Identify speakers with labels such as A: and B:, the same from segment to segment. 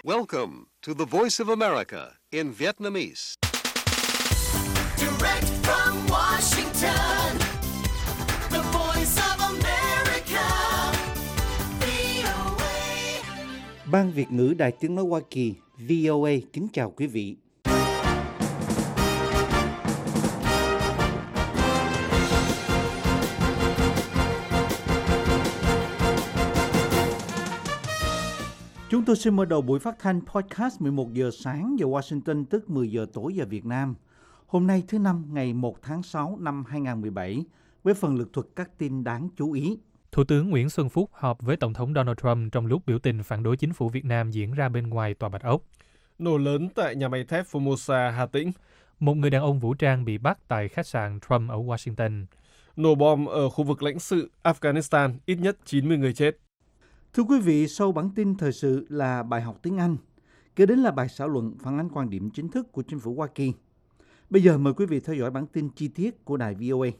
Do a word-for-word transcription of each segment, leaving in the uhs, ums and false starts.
A: Welcome to the Voice of America in Vietnamese.
B: Direct from Washington, the Voice of America, vê o a.
C: Ban Việt ngữ Đài Tiếng nói Hoa Kỳ vê o a kính chào quý vị. Chúng tôi xin mở đầu buổi phát thanh podcast mười một giờ sáng giờ Washington, tức mười giờ tối giờ Việt Nam. Hôm nay thứ Năm ngày một tháng sáu năm hai nghìn không trăm mười bảy với phần lược thuật các tin đáng chú ý.
D: Thủ tướng Nguyễn Xuân Phúc họp với Tổng thống Donald Trump trong lúc biểu tình phản đối chính phủ Việt Nam diễn ra bên ngoài Tòa Bạch Ốc.
E: Nổ lớn tại nhà máy thép Formosa, Hà Tĩnh.
D: Một người đàn ông vũ trang bị bắt tại khách sạn Trump ở Washington.
E: Nổ bom ở khu vực lãnh sự Afghanistan, ít nhất chín mươi người chết.
C: Thưa quý vị, sau bản tin thời sự là bài học tiếng Anh, kế đến là bài thảo luận phản ánh quan điểm chính thức của chính phủ Hoa Kỳ. Bây giờ mời quý vị theo dõi bản tin chi tiết của đài vê o a.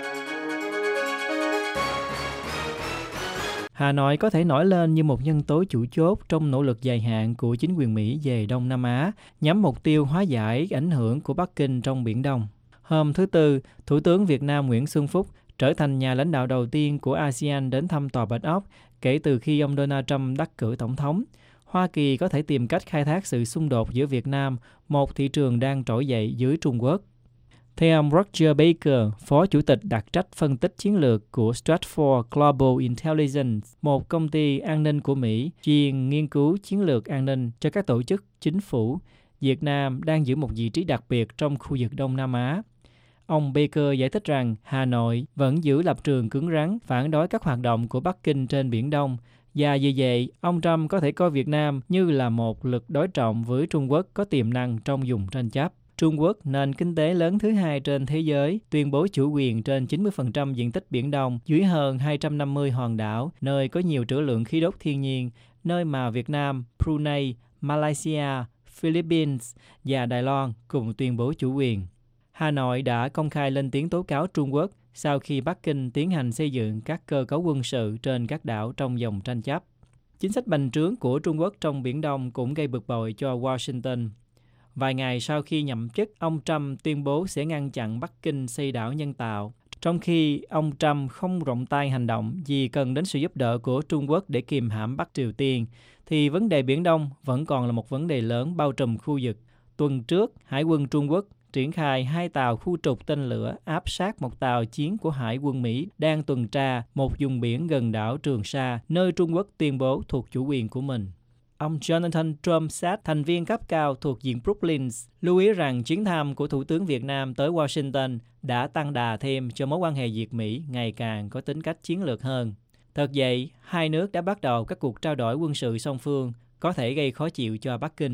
F: Hà Nội có thể nổi lên như một nhân tố chủ chốt trong nỗ lực dài hạn của chính quyền Mỹ về Đông Nam Á, nhắm mục tiêu hóa giải ảnh hưởng của Bắc Kinh trong Biển Đông. Hôm thứ Tư, Thủ tướng Việt Nam Nguyễn Xuân Phúc trở thành nhà lãnh đạo đầu tiên của a sê an đến thăm Tòa Bạch Ốc kể từ khi ông Donald Trump đắc cử tổng thống. Hoa Kỳ có thể tìm cách khai thác sự xung đột giữa Việt Nam, một thị trường đang trỗi dậy dưới Trung Quốc. Theo ông Roger Baker, Phó Chủ tịch đặc trách phân tích chiến lược của Stratfor Global Intelligence, một công ty an ninh của Mỹ chuyên nghiên cứu chiến lược an ninh cho các tổ chức chính phủ, Việt Nam đang giữ một vị trí đặc biệt trong khu vực Đông Nam Á. Ông Baker giải thích rằng Hà Nội vẫn giữ lập trường cứng rắn phản đối các hoạt động của Bắc Kinh trên Biển Đông, và vì vậy, ông Trump có thể coi Việt Nam như là một lực đối trọng với Trung Quốc có tiềm năng trong vùng tranh chấp. Trung Quốc, nền kinh tế lớn thứ hai trên thế giới, tuyên bố chủ quyền trên chín mươi phần trăm diện tích Biển Đông dưới hơn hai trăm năm mươi hòn đảo, nơi có nhiều trữ lượng khí đốt thiên nhiên, nơi mà Việt Nam, Brunei, Malaysia, Philippines và Đài Loan cùng tuyên bố chủ quyền. Hà Nội đã công khai lên tiếng tố cáo Trung Quốc sau khi Bắc Kinh tiến hành xây dựng các cơ cấu quân sự trên các đảo trong vùng tranh chấp. Chính sách bành trướng của Trung Quốc trong Biển Đông cũng gây bực bội cho Washington. Vài ngày sau khi nhậm chức, ông Trump tuyên bố sẽ ngăn chặn Bắc Kinh xây đảo nhân tạo, trong khi ông Trump không rộng tay hành động vì cần đến sự giúp đỡ của Trung Quốc để kìm hãm Bắc Triều Tiên, thì vấn đề Biển Đông vẫn còn là một vấn đề lớn bao trùm khu vực. Tuần trước, Hải quân Trung Quốc triển khai hai tàu khu trục tên lửa áp sát một tàu chiến của Hải quân Mỹ đang tuần tra một vùng biển gần đảo Trường Sa, nơi Trung Quốc tuyên bố thuộc chủ quyền của mình. Ông Jonathan Trump-Satt, thành viên cấp cao thuộc diện Brookings, lưu ý rằng chuyến thăm của Thủ tướng Việt Nam tới Washington đã tăng đà thêm cho mối quan hệ Việt-Mỹ ngày càng có tính cách chiến lược hơn. Thật vậy, hai nước đã bắt đầu các cuộc trao đổi quân sự song phương có thể gây khó chịu cho Bắc Kinh.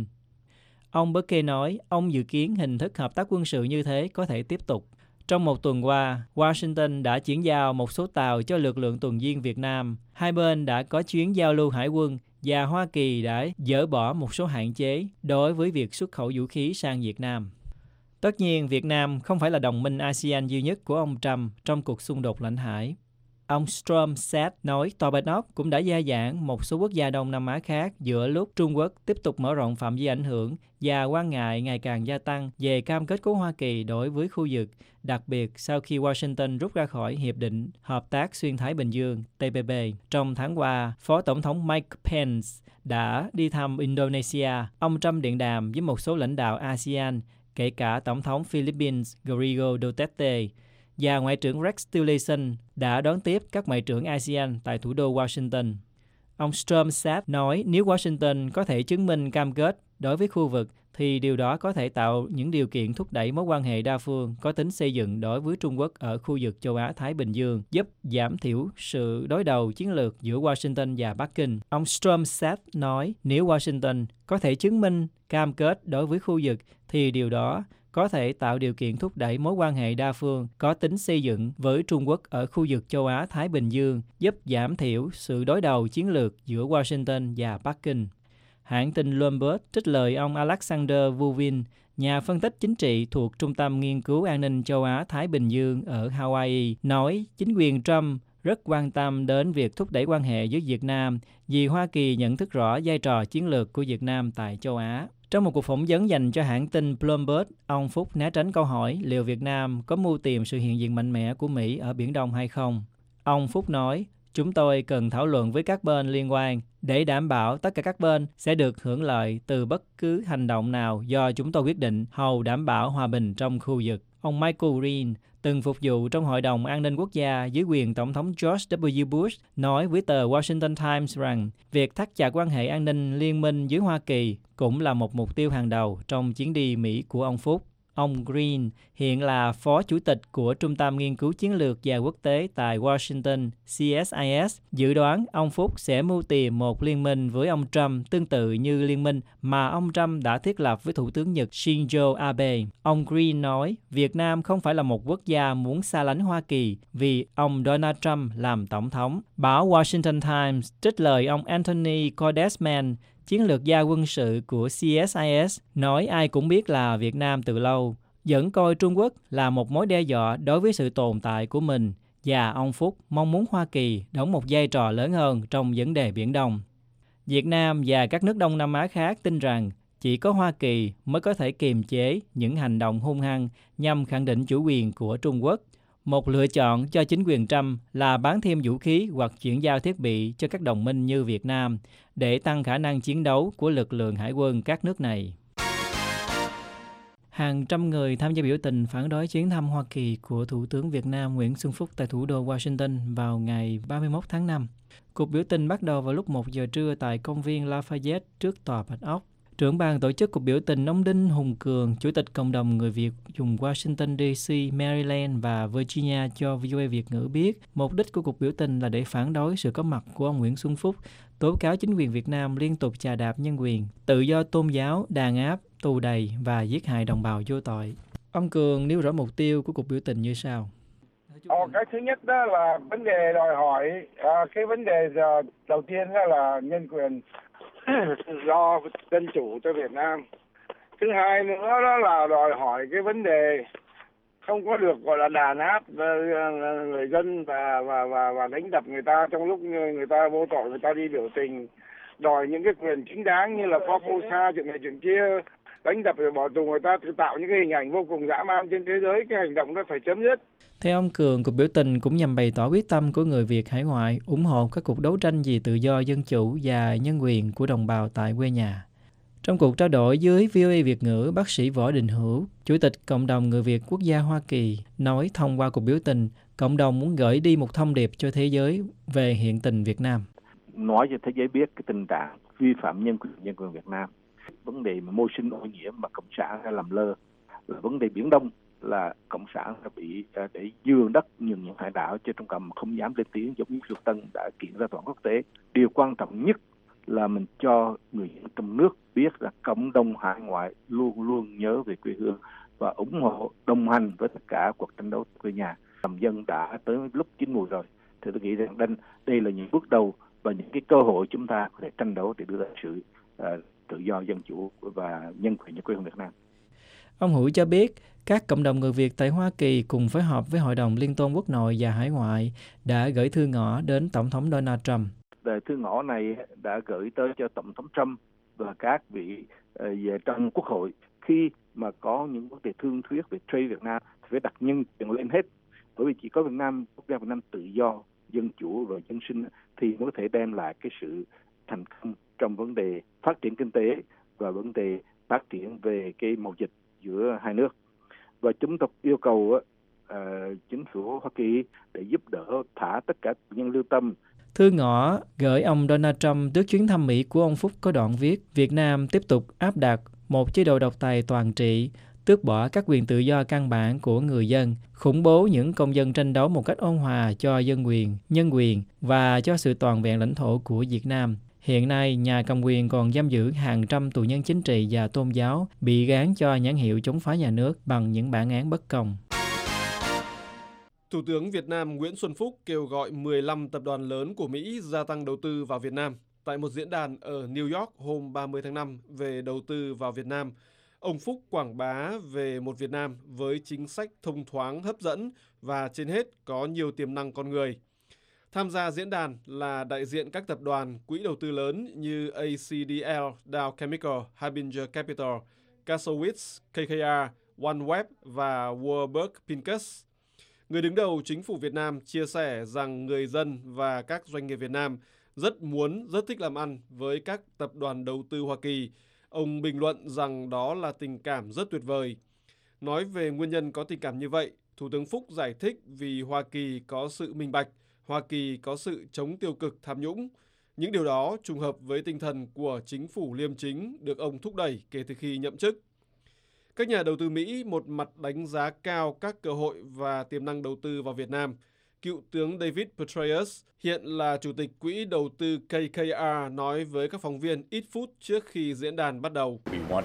F: Ông Baker nói ông dự kiến hình thức hợp tác quân sự như thế có thể tiếp tục. Trong một tuần qua, Washington đã chuyển giao một số tàu cho lực lượng tuần duyên Việt Nam. Hai bên đã có chuyến giao lưu hải quân và Hoa Kỳ đã dỡ bỏ một số hạn chế đối với việc xuất khẩu vũ khí sang Việt Nam. Tất nhiên, Việt Nam không phải là đồng minh a sê an duy nhất của ông Trump trong cuộc xung đột lãnh hải. Ông Trump-Satt nói Tòa Bạch Ốc cũng đã gia giảng một số quốc gia Đông Nam Á khác giữa lúc Trung Quốc tiếp tục mở rộng phạm vi ảnh hưởng và quan ngại ngày càng gia tăng về cam kết của Hoa Kỳ đối với khu vực, đặc biệt sau khi Washington rút ra khỏi Hiệp định Hợp tác Xuyên Thái Bình Dương T P P. Trong tháng qua, Phó Tổng thống Mike Pence đã đi thăm Indonesia. Ông Trump điện đàm với một số lãnh đạo a sê an, kể cả Tổng thống Philippines Rodrigo Duterte, và Ngoại trưởng Rex Tillerson đã đón tiếp các ngoại trưởng a sê an tại thủ đô Washington. Ông Trump-Satt nói nếu Washington có thể chứng minh cam kết đối với khu vực thì điều đó có thể tạo những điều kiện thúc đẩy mối quan hệ đa phương có tính xây dựng đối với Trung Quốc ở khu vực châu Á-Thái Bình Dương, giúp giảm thiểu sự đối đầu chiến lược giữa Washington và Bắc Kinh. Ông Trump-Satt nói nếu Washington có thể chứng minh cam kết đối với khu vực thì điều đó có thể tạo điều kiện thúc đẩy mối quan hệ đa phương có tính xây dựng với Trung Quốc ở khu vực châu Á-Thái Bình Dương, giúp giảm thiểu sự đối đầu chiến lược giữa Washington và Bắc Kinh. Hãng tin Bloomberg trích lời ông Alexander Vuvin, nhà phân tích chính trị thuộc Trung tâm Nghiên cứu An ninh châu Á-Thái Bình Dương ở Hawaii, nói chính quyền Trump rất quan tâm đến việc thúc đẩy quan hệ với Việt Nam vì Hoa Kỳ nhận thức rõ vai trò chiến lược của Việt Nam tại châu Á. Trong một cuộc phỏng vấn dành cho hãng tin Bloomberg, ông Phúc né tránh câu hỏi liệu Việt Nam có mưu tìm sự hiện diện mạnh mẽ của Mỹ ở Biển Đông hay không. Ông Phúc nói, chúng tôi cần thảo luận với các bên liên quan để đảm bảo tất cả các bên sẽ được hưởng lợi từ bất cứ hành động nào do chúng tôi quyết định hầu đảm bảo hòa bình trong khu vực. Ông Michael Green, từng phục vụ trong Hội đồng An ninh Quốc gia dưới quyền Tổng thống George W. Bush, nói với tờ Washington Times rằng việc thắt chặt quan hệ an ninh liên minh với Hoa Kỳ cũng là một mục tiêu hàng đầu trong chuyến đi Mỹ của ông Phúc. Ông Green hiện là Phó Chủ tịch của Trung tâm Nghiên cứu Chiến lược và Quốc tế tại Washington, C S I S. Dự đoán ông Phúc sẽ mưu tìm một liên minh với ông Trump tương tự như liên minh mà ông Trump đã thiết lập với Thủ tướng Nhật Shinzo Abe. Ông Green nói Việt Nam không phải là một quốc gia muốn xa lánh Hoa Kỳ vì ông Donald Trump làm tổng thống. Báo Washington Times trích lời ông Anthony Cordesman, chiến lược gia quân sự của C S I S, nói ai cũng biết là Việt Nam từ lâu vẫn coi Trung Quốc là một mối đe dọa đối với sự tồn tại của mình, và ông Phúc mong muốn Hoa Kỳ đóng một vai trò lớn hơn trong vấn đề Biển Đông. Việt Nam và các nước Đông Nam Á khác tin rằng chỉ có Hoa Kỳ mới có thể kiềm chế những hành động hung hăng nhằm khẳng định chủ quyền của Trung Quốc. Một lựa chọn cho chính quyền Trump là bán thêm vũ khí hoặc chuyển giao thiết bị cho các đồng minh như Việt Nam để tăng khả năng chiến đấu của lực lượng hải quân các nước này. Hàng trăm người tham gia biểu tình phản đối chuyến thăm Hoa Kỳ của Thủ tướng Việt Nam Nguyễn Xuân Phúc tại thủ đô Washington vào ngày ba mươi mốt tháng năm. Cuộc biểu tình bắt đầu vào lúc một giờ trưa tại công viên Lafayette trước tòa Bạch Ốc. Trưởng ban tổ chức cuộc biểu tình ông Đinh Hùng Cường, Chủ tịch Cộng đồng Người Việt dùng Washington đê xê, Maryland và Virginia cho vê o a Việt ngữ biết, mục đích của cuộc biểu tình là để phản đối sự có mặt của ông Nguyễn Xuân Phúc, tố cáo chính quyền Việt Nam liên tục chà đạp nhân quyền, tự do tôn giáo, đàn áp, tù đầy và giết hại đồng bào vô tội. Ông Cường nêu rõ mục tiêu của cuộc biểu tình như sau.
G: Ờ, cái thứ nhất đó là vấn đề đòi hỏi, à, cái vấn đề giờ đầu tiên đó là nhân quyền, tự do, dân chủ cho Việt Nam. Thứ hai nữa đó là đòi hỏi cái vấn đề không có được gọi là đàn áp người dân và và và và đánh đập người ta trong lúc người ta vô tội, người ta đi biểu tình, đòi những cái quyền chính đáng như là Formosa chuyện này chuyện kia, đánh đập rồi bỏ tù người ta, tự tạo những cái hình ảnh vô cùng dã man trên thế giới. Cái hành động đó phải chấm dứt.
F: Theo ông Cường, cuộc biểu tình cũng nhằm bày tỏ quyết tâm của người Việt hải ngoại ủng hộ các cuộc đấu tranh vì tự do, dân chủ và nhân quyền của đồng bào tại quê nhà. Trong cuộc trao đổi với vê o a Việt ngữ, bác sĩ Võ Đình Hữu, Chủ tịch Cộng đồng Người Việt Quốc gia Hoa Kỳ, nói thông qua cuộc biểu tình, cộng đồng muốn gửi đi một thông điệp cho thế giới về hiện tình Việt Nam.
H: Nói cho thế giới biết cái tình trạng vi phạm nhân quyền nhân quyền Việt Nam, vấn đề mà môi sinh ô nhiễm mà cộng sản đã làm lơ, là vấn đề Biển Đông là cộng sản đã bị để nhường đất nhường những hải đảo cho Trung Cộng không dám lên tiếng, giống như Việt Tân đã kiện ra tòa quốc tế. Điều quan trọng nhất là mình cho người trong nước biết là cộng đồng hải ngoại luôn luôn nhớ về quê hương và ủng hộ đồng hành với tất cả cuộc tranh đấu quê nhà. Lòng dân đã tới lúc chín mùi rồi, thì tôi nghĩ rằng đây, đây là những bước đầu và những cái cơ hội chúng ta có thể tranh đấu để đưa ra sự uh, tự do, dân chủ và nhân quyền cho quê hương Việt Nam.
F: Ông Hữu cho biết các cộng đồng người Việt tại Hoa Kỳ cùng phối hợp với Hội đồng Liên tôn Quốc nội và Hải ngoại đã gửi thư ngõ đến Tổng thống Donald Trump.
H: Thư ngõ này đã gửi tới cho Tổng thống Trump và các vị uh, về trong Quốc hội. Khi mà có những vấn đề thương thuyết về trade Việt Nam thì phải đặt nhân quyền lên hết, bởi vì chỉ có Việt Nam, quốc gia Việt Nam tự do, dân chủ và dân sinh thì mới có thể đem lại cái sự thành công trong vấn đề phát triển kinh tế và vấn đề phát triển về cái mậu dịch giữa hai nước. Và chúng tôi yêu cầu uh, chính phủ Hoa Kỳ để giúp đỡ thả tất cả nhân lưu tâm.
F: Thư ngõ gửi ông Donald Trump trước chuyến thăm Mỹ của ông Phúc có đoạn viết Việt Nam tiếp tục áp đặt một chế độ độc tài toàn trị, tước bỏ các quyền tự do căn bản của người dân, khủng bố những công dân tranh đấu một cách ôn hòa cho dân quyền, nhân quyền và cho sự toàn vẹn lãnh thổ của Việt Nam. Hiện nay, nhà cầm quyền còn giam giữ hàng trăm tù nhân chính trị và tôn giáo bị gán cho nhãn hiệu chống phá nhà nước bằng những bản án bất công.
E: Thủ tướng Việt Nam Nguyễn Xuân Phúc kêu gọi mười lăm tập đoàn lớn của Mỹ gia tăng đầu tư vào Việt Nam. Tại một diễn đàn ở New York hôm ba mươi tháng năm về đầu tư vào Việt Nam, ông Phúc quảng bá về một Việt Nam với chính sách thông thoáng hấp dẫn và trên hết có nhiều tiềm năng con người. Tham gia diễn đàn là đại diện các tập đoàn quỹ đầu tư lớn như a xê đê lờ, Dow Chemical, Harbinger Capital, Kassowitz, K K R, OneWeb và Warburg Pincus. Người đứng đầu chính phủ Việt Nam chia sẻ rằng người dân và các doanh nghiệp Việt Nam rất muốn, rất thích làm ăn với các tập đoàn đầu tư Hoa Kỳ. Ông bình luận rằng đó là tình cảm rất tuyệt vời. Nói về nguyên nhân có tình cảm như vậy, Thủ tướng Phúc giải thích vì Hoa Kỳ có sự minh bạch, Hoa Kỳ có sự chống tiêu cực tham nhũng. Những điều đó trùng hợp với tinh thần của chính phủ liêm chính được ông thúc đẩy kể từ khi nhậm chức. Các nhà đầu tư Mỹ một mặt đánh giá cao các cơ hội và tiềm năng đầu tư vào Việt Nam. Cựu tướng David Petraeus, hiện là chủ tịch quỹ đầu tư K K R, nói với các phóng viên ít phút trước khi diễn đàn bắt đầu.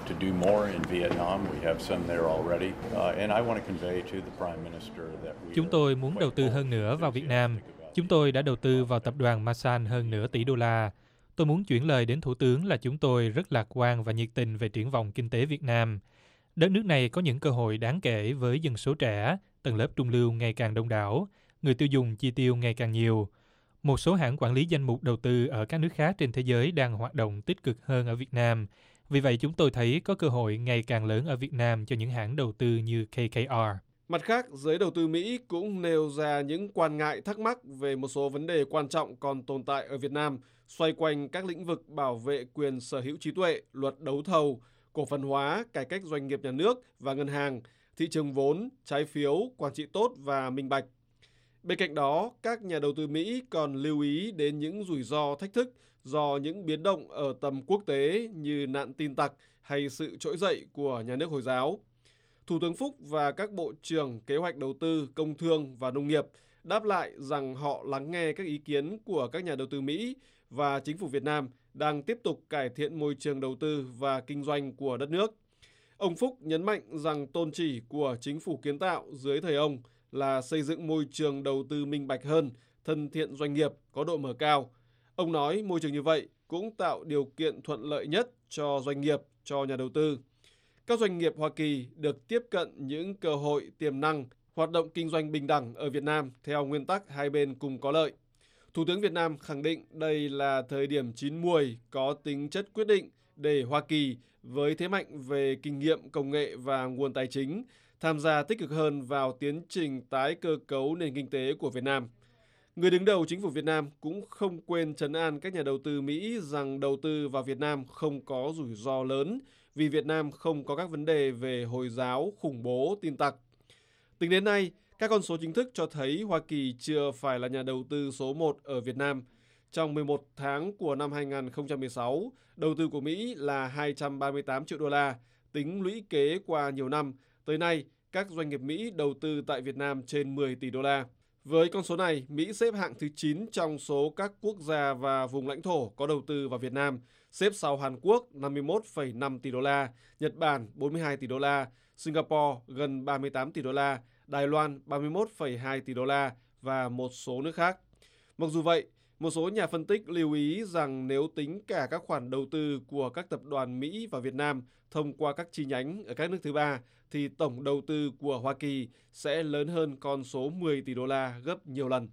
D: Chúng tôi muốn đầu tư hơn nữa vào Việt Nam. Chúng tôi đã đầu tư vào tập đoàn Masan hơn nửa tỷ đô la. Tôi muốn chuyển lời đến Thủ tướng là chúng tôi rất lạc quan và nhiệt tình về triển vọng kinh tế Việt Nam. Đất nước này có những cơ hội đáng kể với dân số trẻ, tầng lớp trung lưu ngày càng đông đảo, người tiêu dùng chi tiêu ngày càng nhiều. Một số hãng quản lý danh mục đầu tư ở các nước khác trên thế giới đang hoạt động tích cực hơn ở Việt Nam. Vì vậy chúng tôi thấy có cơ hội ngày càng lớn ở Việt Nam cho những hãng đầu tư như K K R.
E: Mặt khác, giới đầu tư Mỹ cũng nêu ra những quan ngại thắc mắc về một số vấn đề quan trọng còn tồn tại ở Việt Nam, xoay quanh các lĩnh vực bảo vệ quyền sở hữu trí tuệ, luật đấu thầu, cổ phần hóa, cải cách doanh nghiệp nhà nước và ngân hàng, thị trường vốn, trái phiếu, quản trị tốt và minh bạch. Bên cạnh đó, các nhà đầu tư Mỹ còn lưu ý đến những rủi ro thách thức do những biến động ở tầm quốc tế như nạn tin tặc hay sự trỗi dậy của nhà nước Hồi giáo. Thủ tướng Phúc và các bộ trưởng kế hoạch đầu tư, công thương và nông nghiệp đáp lại rằng họ lắng nghe các ý kiến của các nhà đầu tư Mỹ và chính phủ Việt Nam đang tiếp tục cải thiện môi trường đầu tư và kinh doanh của đất nước. Ông Phúc nhấn mạnh rằng tôn chỉ của chính phủ kiến tạo dưới thời ông là xây dựng môi trường đầu tư minh bạch hơn, thân thiện doanh nghiệp, có độ mở cao. Ông nói môi trường như vậy cũng tạo điều kiện thuận lợi nhất cho doanh nghiệp, cho nhà đầu tư. Các doanh nghiệp Hoa Kỳ được tiếp cận những cơ hội tiềm năng, hoạt động kinh doanh bình đẳng ở Việt Nam theo nguyên tắc hai bên cùng có lợi. Thủ tướng Việt Nam khẳng định đây là thời điểm chín muồi có tính chất quyết định để Hoa Kỳ với thế mạnh về kinh nghiệm công nghệ và nguồn tài chính tham gia tích cực hơn vào tiến trình tái cơ cấu nền kinh tế của Việt Nam. Người đứng đầu chính phủ Việt Nam cũng không quên trấn an các nhà đầu tư Mỹ rằng đầu tư vào Việt Nam không có rủi ro lớn vì Việt Nam không có các vấn đề về Hồi giáo, khủng bố, tin tặc. Tính đến nay, các con số chính thức cho thấy Hoa Kỳ chưa phải là nhà đầu tư số một ở Việt Nam. Trong mười một tháng của năm hai nghìn không trăm mười sáu, đầu tư của Mỹ là hai trăm ba mươi tám triệu đô la, tính lũy kế qua nhiều năm. Tới nay, các doanh nghiệp Mỹ đầu tư tại Việt Nam trên mười tỷ đô la. Với con số này, Mỹ xếp hạng thứ chín trong số các quốc gia và vùng lãnh thổ có đầu tư vào Việt Nam, xếp sau Hàn Quốc năm mươi mốt phẩy năm tỷ đô la, Nhật Bản bốn mươi hai tỷ đô la, Singapore gần ba mươi tám tỷ đô la, Đài Loan ba mươi mốt phẩy hai tỷ đô la và một số nước khác. Mặc dù vậy, một số nhà phân tích lưu ý rằng nếu tính cả các khoản đầu tư của các tập đoàn Mỹ vào Việt Nam thông qua các chi nhánh ở các nước thứ ba, thì tổng đầu tư của Hoa Kỳ sẽ lớn hơn con số mười tỷ đô la gấp nhiều lần.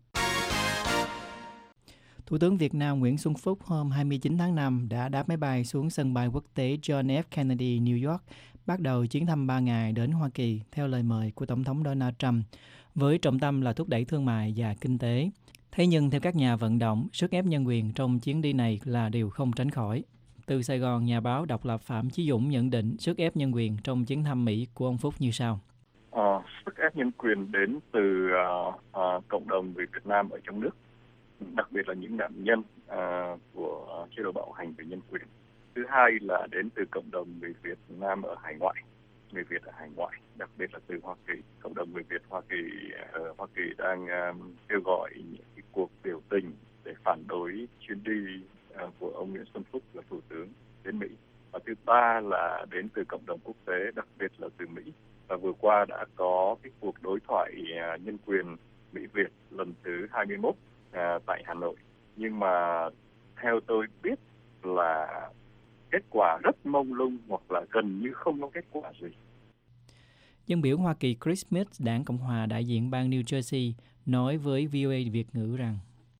F: Thủ tướng Việt Nam Nguyễn Xuân Phúc hôm hai mươi chín tháng năm đã đáp máy bay xuống sân bay quốc tế John F. Kennedy, New York, bắt đầu chuyến thăm ba ngày đến Hoa Kỳ theo lời mời của Tổng thống Donald Trump, với trọng tâm là thúc đẩy thương mại và kinh tế. Thế nhưng theo các nhà vận động, sức ép nhân quyền trong chuyến đi này là điều không tránh khỏi. Từ Sài Gòn, nhà báo độc lập Phạm Chí Dũng nhận định sức ép nhân quyền trong chuyến thăm Mỹ của ông Phúc như sau.
I: À, sức ép nhân quyền đến từ uh, uh, cộng đồng người Việt Nam ở trong nước, đặc biệt là những nạn nhân uh, của chế độ bạo hành về nhân quyền. Thứ hai là đến từ cộng đồng người Việt Nam ở hải ngoại, người Việt ở hải ngoại, đặc biệt là từ Hoa Kỳ. Cộng đồng người Việt Hoa Kỳ ở Hoa Kỳ đang uh, kêu gọi những cái cuộc biểu tình để phản đối chuyến đi uh, của ông Nguyễn Xuân Phúc là thủ tướng đến Mỹ. Và thứ ba là đến từ cộng đồng quốc tế, đặc biệt là từ Mỹ. Và vừa qua đã có cái cuộc đối thoại uh, nhân quyền Mỹ-Việt lần thứ hai mươi mốt uh, tại Hà Nội. Nhưng mà theo tôi biết là kết quả rất mông lung hoặc là gần như không có kết quả gì.
F: Dân biểu Hoa Kỳ Chris Smith, đảng Cộng hòa đại diện bang New Jersey, nói với vê o a Việt ngữ rằng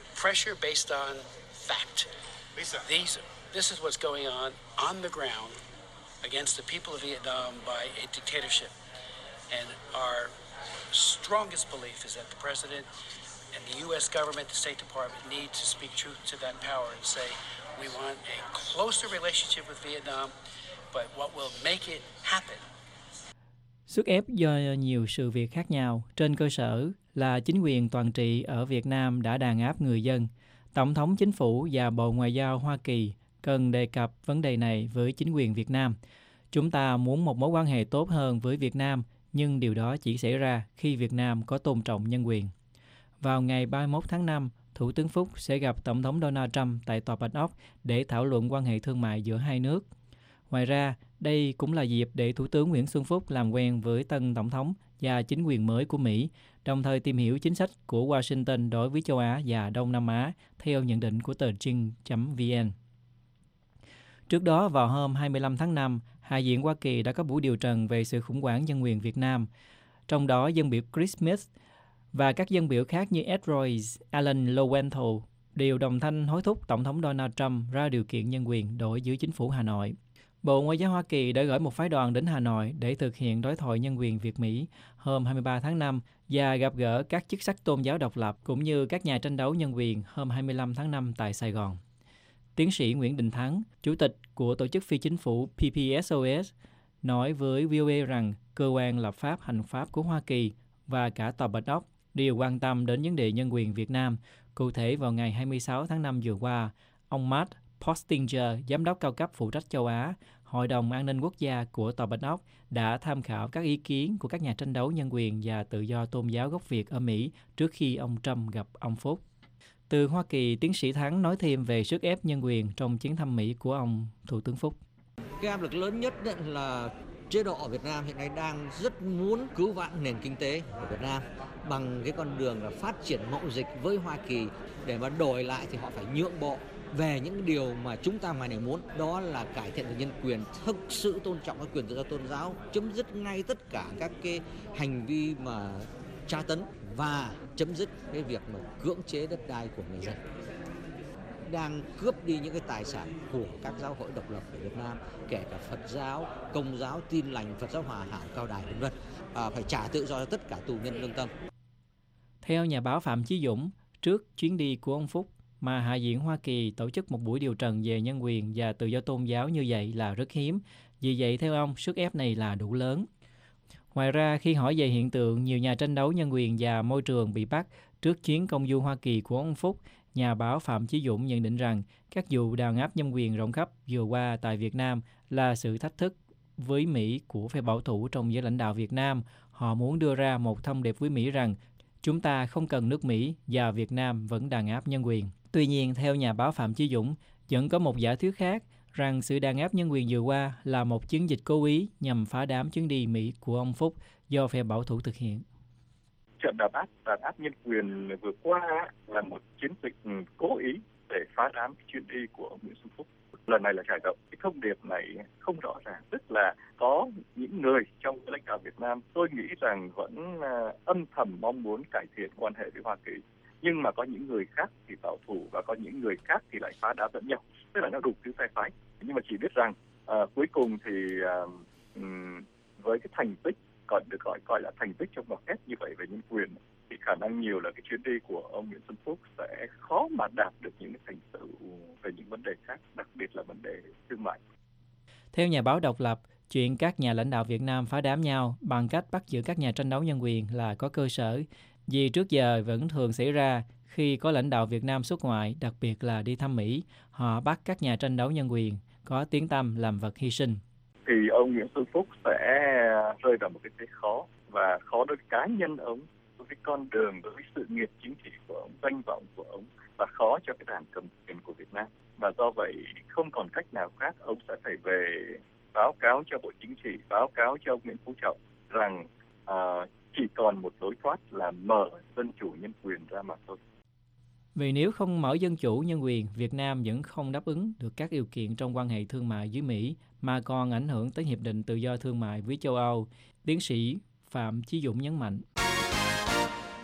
J: pressure based on fact. These, this is what's going on on the ground against the people of Vietnam by a dictatorship. And our strongest belief is that the president and the U S government, the State Department, need to speak truth to that power and say, we want a closer relationship with Vietnam, but what will make it happen.
F: Sức ép do nhiều sự việc khác nhau, trên cơ sở là chính quyền toàn trị ở Việt Nam đã đàn áp người dân. Tổng thống Chính phủ và Bộ Ngoại giao Hoa Kỳ cần đề cập vấn đề này với chính quyền Việt Nam. Chúng ta muốn một mối quan hệ tốt hơn với Việt Nam, nhưng điều đó chỉ xảy ra khi Việt Nam có tôn trọng nhân quyền. Vào ngày ba mươi mốt tháng năm, Thủ tướng Phúc sẽ gặp Tổng thống Donald Trump tại Tòa Bạch Ốc để thảo luận quan hệ thương mại giữa hai nước. Ngoài ra, đây cũng là dịp để Thủ tướng Nguyễn Xuân Phúc làm quen với tân Tổng thống và chính quyền mới của Mỹ, đồng thời tìm hiểu chính sách của Washington đối với châu Á và Đông Nam Á, theo nhận định của tờ Trinh chấm vn. Trước đó, vào hôm hai mươi lăm tháng năm, Hạ viện Hoa Kỳ đã có buổi điều trần về sự khủng hoảng nhân quyền Việt Nam. Trong đó, dân biểu Chris Smith và các dân biểu khác như Ed Royce, Alan Lowenthal đều đồng thanh hối thúc Tổng thống Donald Trump ra điều kiện nhân quyền đối với chính phủ Hà Nội. Bộ Ngoại giao Hoa Kỳ đã gửi một phái đoàn đến Hà Nội để thực hiện đối thoại nhân quyền Việt-Mỹ hôm hai mươi ba tháng năm và gặp gỡ các chức sắc tôn giáo độc lập cũng như các nhà tranh đấu nhân quyền hôm hai mươi lăm tháng năm tại Sài Gòn. Tiến sĩ Nguyễn Đình Thắng, chủ tịch của tổ chức phi chính phủ P P S O S, nói với vê o a rằng cơ quan lập pháp hành pháp của Hoa Kỳ và cả Tòa Bạch Ốc đều quan tâm đến vấn đề nhân quyền Việt Nam. Cụ thể, vào ngày hai mươi sáu tháng năm vừa qua, ông Matt Postinger, giám đốc cao cấp phụ trách châu Á, Hội đồng An ninh Quốc gia của Tòa Bạch Ốc, đã tham khảo các ý kiến của các nhà tranh đấu nhân quyền và tự do tôn giáo gốc Việt ở Mỹ trước khi ông Trump gặp ông Phúc. Từ Hoa Kỳ, tiến sĩ Thắng nói thêm về sức ép nhân quyền trong chuyến thăm Mỹ của ông Thủ tướng Phúc.
K: Cái áp lực lớn nhất là chế độ ở Việt Nam hiện nay đang rất muốn cứu vãn nền kinh tế của Việt Nam bằng cái con đường là phát triển mậu dịch với Hoa Kỳ, để mà đổi lại thì họ phải nhượng bộ về những điều mà chúng ta ngoài này muốn, đó là cải thiện được nhân quyền, thực sự tôn trọng các quyền tự do tôn giáo, chấm dứt ngay tất cả các cái hành vi mà tra tấn và chấm dứt cái việc mà cưỡng chế đất đai của người dân, đang cướp đi những cái tài sản của các giáo hội độc lập ở Việt Nam, kể cả Phật giáo, Công giáo, Tin lành, Phật giáo Hòa Hảo, Cao Đài vân vân, à, phải trả tự do cho tất cả tù nhân lương tâm.
F: Theo nhà báo Phạm Chí Dũng, trước chuyến đi của ông Phúc mà Hạ viện Hoa Kỳ tổ chức một buổi điều trần về nhân quyền và tự do tôn giáo như vậy là rất hiếm. Vì vậy, theo ông, sức ép này là đủ lớn. Ngoài ra, khi hỏi về hiện tượng nhiều nhà tranh đấu nhân quyền và môi trường bị bắt trước chuyến công du Hoa Kỳ của ông Phúc, nhà báo Phạm Chí Dũng nhận định rằng các vụ đàn áp nhân quyền rộng khắp vừa qua tại Việt Nam là sự thách thức với Mỹ của phe bảo thủ trong giới lãnh đạo Việt Nam. Họ muốn đưa ra một thông điệp với Mỹ rằng chúng ta không cần nước Mỹ và Việt Nam vẫn đàn áp nhân quyền. Tuy nhiên, theo nhà báo Phạm Chí Dũng, vẫn có một giả thuyết khác rằng sự đàn áp nhân quyền vừa qua là một chiến dịch cố ý nhằm phá đám chuyến đi Mỹ của ông Phúc do phe bảo thủ thực hiện.
I: Trận đàn áp, đàn áp nhân quyền vừa qua là một chiến dịch cố ý để phá đám chuyến đi của ông Nguyễn Xuân Phúc. Lần này là trải rộng. Cái thông điệp này không rõ ràng, tức là có những người trong lãnh đạo Việt Nam tôi nghĩ rằng vẫn âm thầm mong muốn cải thiện quan hệ với Hoa Kỳ. Nhưng mà có những người khác thì bảo thủ và có những người khác thì lại phá đám lẫn nhau. Tức là nó đục thứ phe phái. Nhưng mà chỉ biết rằng à, cuối cùng thì à, um, với cái thành tích còn được gọi gọi là thành tích trong ngoặc kép như vậy về nhân quyền thì khả năng nhiều là cái chuyến đi của ông Nguyễn Xuân Phúc sẽ khó mà đạt được những cái thành tựu về những vấn đề khác, đặc biệt là vấn đề thương mại.
F: Theo nhà báo độc lập, chuyện các nhà lãnh đạo Việt Nam phá đám nhau bằng cách bắt giữ các nhà tranh đấu nhân quyền là có cơ sở, vì trước giờ vẫn thường xảy ra khi có lãnh đạo Việt Nam xuất ngoại, đặc biệt là đi thăm Mỹ, họ bắt các nhà tranh đấu nhân quyền có tiếng tăm làm vật hy sinh.
I: Thì ông Nguyễn Xuân Phúc sẽ rơi vào một cái thế khó, và khó đối với cá nhân ông, đối với con đường, đối với sự nghiệp chính trị của ông, danh vọng của ông, và khó cho cái đảng cầm quyền của Việt Nam. Và do vậy không còn cách nào khác, ông sẽ phải về báo cáo cho Bộ Chính trị, báo cáo cho ông Nguyễn Phú Trọng rằng à, chỉ còn một lối thoát là mở dân chủ nhân quyền ra mà thôi.
F: Vì nếu không mở dân chủ nhân quyền, Việt Nam vẫn không đáp ứng được các điều kiện trong quan hệ thương mại với Mỹ, mà còn ảnh hưởng tới Hiệp định Tự do Thương mại với châu Âu, tiến sĩ Phạm Chí Dũng nhấn mạnh.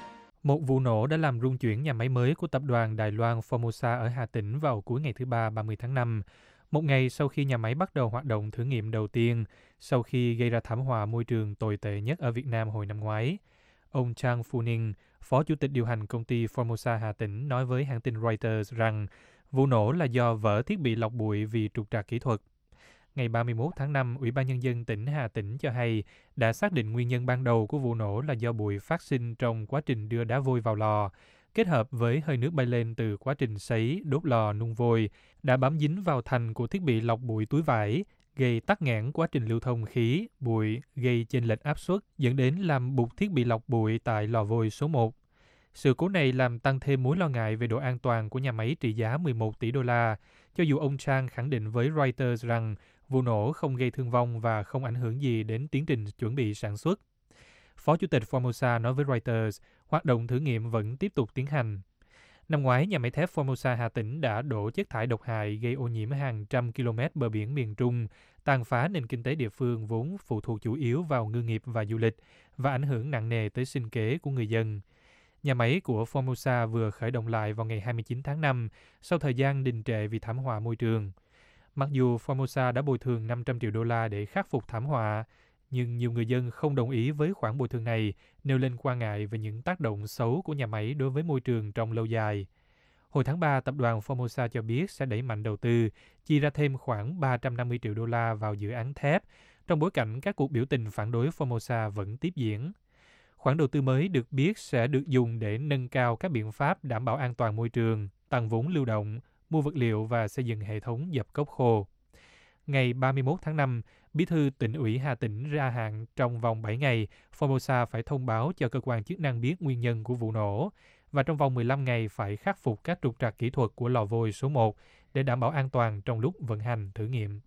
D: Một vụ nổ đã làm rung chuyển nhà máy mới của tập đoàn Đài Loan Formosa ở Hà Tĩnh vào cuối ngày thứ Ba ba mươi tháng năm, một ngày sau khi nhà máy bắt đầu hoạt động thử nghiệm đầu tiên, sau khi gây ra thảm họa môi trường tồi tệ nhất ở Việt Nam hồi năm ngoái. Ông Trang Phu Ninh, Phó Chủ tịch điều hành công ty Formosa Hà Tĩnh nói với hãng tin Reuters rằng vụ nổ là do vỡ thiết bị lọc bụi vì trục trặc kỹ thuật. Ngày ba mươi mốt tháng năm, Ủy ban Nhân dân tỉnh Hà Tĩnh cho hay đã xác định nguyên nhân ban đầu của vụ nổ là do bụi phát sinh trong quá trình đưa đá vôi vào lò, kết hợp với hơi nước bay lên từ quá trình sấy, đốt lò nung vôi, đã bám dính vào thành của thiết bị lọc bụi túi vải, gây tắc nghẽn quá trình lưu thông khí, bụi, gây chênh lệch áp suất, dẫn đến làm bục thiết bị lọc bụi tại lò vôi số một. Sự cố này làm tăng thêm mối lo ngại về độ an toàn của nhà máy trị giá mười một tỷ đô la, cho dù ông Trang khẳng định với Reuters rằng vụ nổ không gây thương vong và không ảnh hưởng gì đến tiến trình chuẩn bị sản xuất. Phó Chủ tịch Formosa nói với Reuters, hoạt động thử nghiệm vẫn tiếp tục tiến hành. Năm ngoái, nhà máy thép Formosa Hà Tĩnh đã đổ chất thải độc hại gây ô nhiễm hàng trăm km bờ biển miền Trung, tàn phá nền kinh tế địa phương vốn phụ thuộc chủ yếu vào ngư nghiệp và du lịch và ảnh hưởng nặng nề tới sinh kế của người dân. Nhà máy của Formosa vừa khởi động lại vào ngày hai mươi chín tháng năm sau thời gian đình trệ vì thảm họa môi trường. Mặc dù Formosa đã bồi thường năm trăm triệu đô la để khắc phục thảm họa, nhưng nhiều người dân không đồng ý với khoản bồi thường này, nêu lên quan ngại về những tác động xấu của nhà máy đối với môi trường trong lâu dài. Hồi tháng ba, tập đoàn Formosa cho biết sẽ đẩy mạnh đầu tư, chi ra thêm khoảng ba trăm năm mươi triệu đô la vào dự án thép, trong bối cảnh các cuộc biểu tình phản đối Formosa vẫn tiếp diễn. Khoản đầu tư mới được biết sẽ được dùng để nâng cao các biện pháp đảm bảo an toàn môi trường, tăng vốn lưu động, mua vật liệu và xây dựng hệ thống dập cốc khô. Ngày ba mươi mốt tháng năm, Bí thư Tỉnh ủy Hà Tĩnh ra hạn trong vòng bảy ngày, Formosa phải thông báo cho cơ quan chức năng biết nguyên nhân của vụ nổ và trong vòng mười lăm ngày phải khắc phục các trục trặc kỹ thuật của lò vôi số một để đảm bảo an toàn trong lúc vận hành thử nghiệm.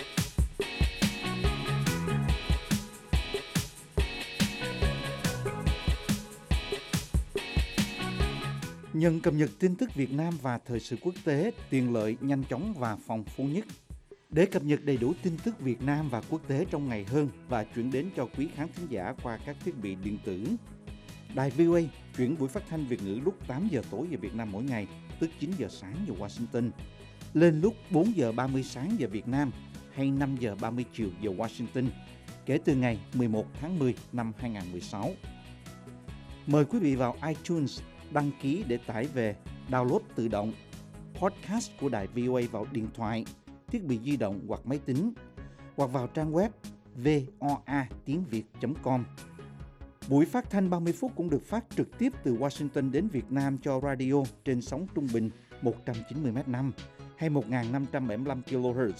C: Nhận cập nhật tin tức Việt Nam và thời sự quốc tế, tiện lợi, nhanh chóng và phong phú nhất. Để cập nhật đầy đủ tin tức Việt Nam và quốc tế trong ngày hơn và chuyển đến cho quý khán thính giả qua các thiết bị điện tử, Đài vê o a chuyển buổi phát thanh Việt ngữ lúc tám giờ tối giờ Việt Nam mỗi ngày, tức chín giờ sáng giờ Washington, lên lúc bốn giờ ba mươi sáng giờ Việt Nam hay năm giờ ba mươi chiều giờ Washington, kể từ ngày mười một tháng mười năm hai nghìn không trăm mười sáu. Mời quý vị vào iTunes đăng ký để tải về, download tự động podcast của Đài vê o a vào điện thoại, thiết bị di động hoặc máy tính, hoặc vào trang web voa tiếng việt chấm com. Buổi phát thanh ba mươi phút cũng được phát trực tiếp từ Washington đến Việt Nam cho radio trên sóng trung bình một trăm chín mươi mét năm hay một nghìn năm trăm bảy mươi lăm ki lô héc.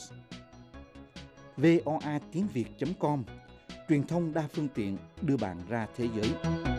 C: voa tiếng việt chấm com, truyền thông đa phương tiện đưa bạn ra thế giới.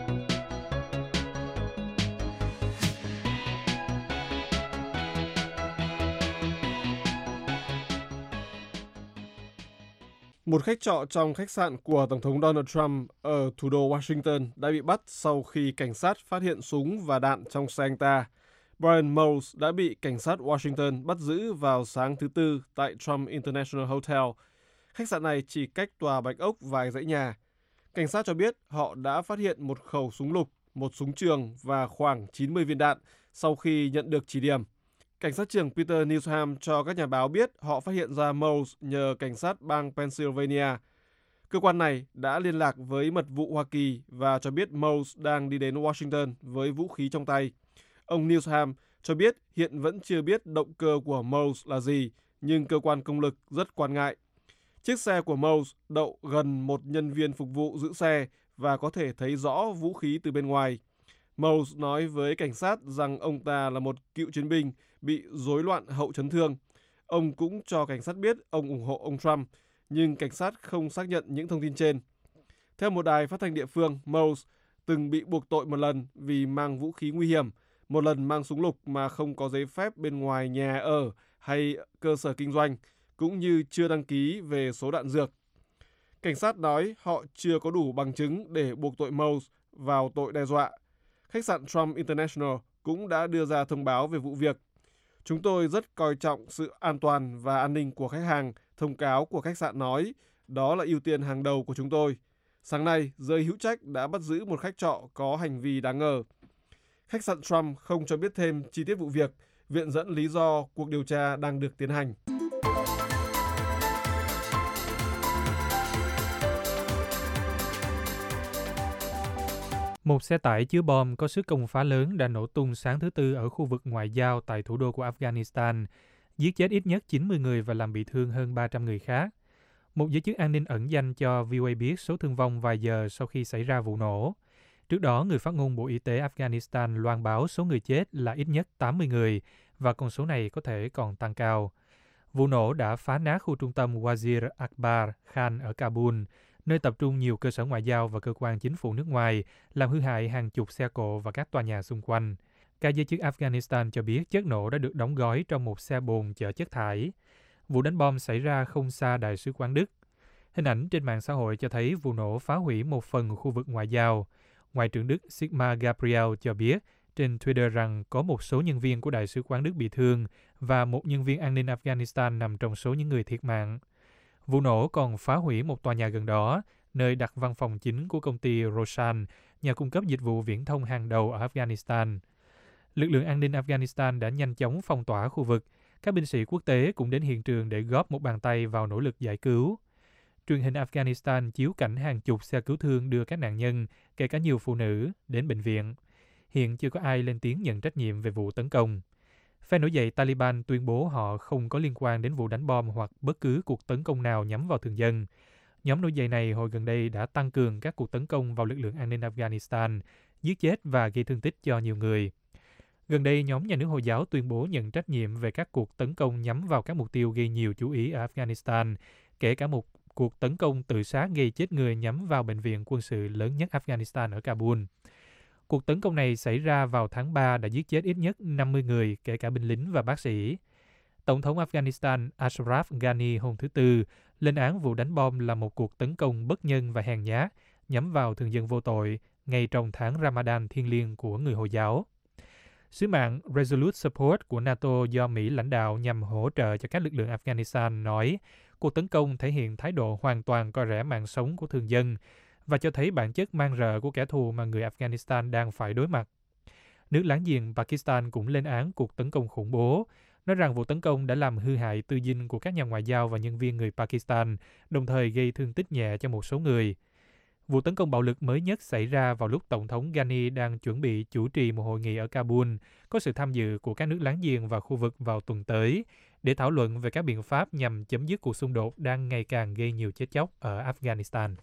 E: Một khách trọ trong khách sạn của Tổng thống Donald Trump ở thủ đô Washington đã bị bắt sau khi cảnh sát phát hiện súng và đạn trong xe anh ta. Brian Moles đã bị cảnh sát Washington bắt giữ vào sáng thứ Tư tại Trump International Hotel. Khách sạn này chỉ cách tòa Bạch Ốc vài dãy nhà. Cảnh sát cho biết họ đã phát hiện một khẩu súng lục, một súng trường và khoảng chín mươi viên đạn sau khi nhận được chỉ điểm. Cảnh sát trưởng Peter Newsham cho các nhà báo biết họ phát hiện ra Moles nhờ cảnh sát bang Pennsylvania. Cơ quan này đã liên lạc với mật vụ Hoa Kỳ và cho biết Moles đang đi đến Washington với vũ khí trong tay. Ông Newsham cho biết hiện vẫn chưa biết động cơ của Moles là gì, nhưng cơ quan công lực rất quan ngại. Chiếc xe của Moles đậu gần một nhân viên phục vụ giữ xe và có thể thấy rõ vũ khí từ bên ngoài. Moles nói với cảnh sát rằng ông ta là một cựu chiến binh bị rối loạn hậu chấn thương. Ông cũng cho cảnh sát biết ông ủng hộ ông Trump, nhưng cảnh sát không xác nhận những thông tin trên. Theo một đài phát thanh địa phương, Moles từng bị buộc tội một lần vì mang vũ khí nguy hiểm, một lần mang súng lục mà không có giấy phép bên ngoài nhà ở hay cơ sở kinh doanh, cũng như chưa đăng ký về số đạn dược. Cảnh sát nói họ chưa có đủ bằng chứng để buộc tội Moles vào tội đe dọa. Khách sạn Trump International cũng đã đưa ra thông báo về vụ việc. Chúng tôi rất coi trọng sự an toàn và an ninh của khách hàng, thông cáo của khách sạn nói, đó là ưu tiên hàng đầu của chúng tôi. Sáng nay, giới hữu trách đã bắt giữ một khách trọ có hành vi đáng ngờ. Khách sạn Trump không cho biết thêm chi tiết vụ việc, viện dẫn lý do cuộc điều tra đang được tiến hành.
D: Một xe tải chứa bom có sức công phá lớn đã nổ tung sáng thứ Tư ở khu vực ngoại giao tại thủ đô của Afghanistan, giết chết ít nhất chín mươi người và làm bị thương hơn ba trăm người khác. Một giới chức an ninh ẩn danh cho vê o a biết số thương vong vài giờ sau khi xảy ra vụ nổ. Trước đó, người phát ngôn Bộ Y tế Afghanistan loan báo số người chết là ít nhất tám mươi người và con số này có thể còn tăng cao. Vụ nổ đã phá nát khu trung tâm Wazir Akbar Khan ở Kabul, nơi tập trung nhiều cơ sở ngoại giao và cơ quan chính phủ nước ngoài, làm hư hại hàng chục xe cộ và các tòa nhà xung quanh. Các giới chức Afghanistan cho biết chất nổ đã được đóng gói trong một xe bồn chở chất thải. Vụ đánh bom xảy ra không xa Đại sứ quán Đức. Hình ảnh trên mạng xã hội cho thấy vụ nổ phá hủy một phần khu vực ngoại giao. Ngoại trưởng Đức Sigmar Gabriel cho biết trên Twitter rằng có một số nhân viên của Đại sứ quán Đức bị thương và một nhân viên an ninh Afghanistan nằm trong số những người thiệt mạng. Vụ nổ còn phá hủy một tòa nhà gần đó, nơi đặt văn phòng chính của công ty Roshan, nhà cung cấp dịch vụ viễn thông hàng đầu ở Afghanistan. Lực lượng an ninh Afghanistan đã nhanh chóng phong tỏa khu vực. Các binh sĩ quốc tế cũng đến hiện trường để góp một bàn tay vào nỗ lực giải cứu. Truyền hình Afghanistan chiếu cảnh hàng chục xe cứu thương đưa các nạn nhân, kể cả nhiều phụ nữ, đến bệnh viện. Hiện chưa có ai lên tiếng nhận trách nhiệm về vụ tấn công. Phe nổi dậy Taliban tuyên bố họ không có liên quan đến vụ đánh bom hoặc bất cứ cuộc tấn công nào nhắm vào thường dân. Nhóm nổi dậy này hồi gần đây đã tăng cường các cuộc tấn công vào lực lượng an ninh Afghanistan, giết chết và gây thương tích cho nhiều người. Gần đây, nhóm nhà nước Hồi giáo tuyên bố nhận trách nhiệm về các cuộc tấn công nhắm vào các mục tiêu gây nhiều chú ý ở Afghanistan, kể cả một cuộc tấn công tự sát gây chết người nhắm vào bệnh viện quân sự lớn nhất Afghanistan ở Kabul. Cuộc tấn công này xảy ra vào tháng ba đã giết chết ít nhất năm mươi người, kể cả binh lính và bác sĩ. Tổng thống Afghanistan Ashraf Ghani hôm thứ Tư lên án vụ đánh bom là một cuộc tấn công bất nhân và hèn nhát nhắm vào thường dân vô tội ngay trong tháng Ramadan thiêng liêng của người Hồi giáo. Sứ mạng Resolute Support của NATO do Mỹ lãnh đạo nhằm hỗ trợ cho các lực lượng Afghanistan nói cuộc tấn công thể hiện thái độ hoàn toàn coi rẻ mạng sống của thường dân và cho thấy bản chất man rợ của kẻ thù mà người Afghanistan đang phải đối mặt. Nước láng giềng Pakistan cũng lên án cuộc tấn công khủng bố, nói rằng vụ tấn công đã làm hư hại tư dinh của các nhà ngoại giao và nhân viên người Pakistan, đồng thời gây thương tích nhẹ cho một số người. Vụ tấn công bạo lực mới nhất xảy ra vào lúc Tổng thống Ghani đang chuẩn bị chủ trì một hội nghị ở Kabul, có sự tham dự của các nước láng giềng và khu vực vào tuần tới, để thảo luận về các biện pháp nhằm chấm dứt cuộc xung đột đang ngày càng gây nhiều chết chóc ở Afghanistan.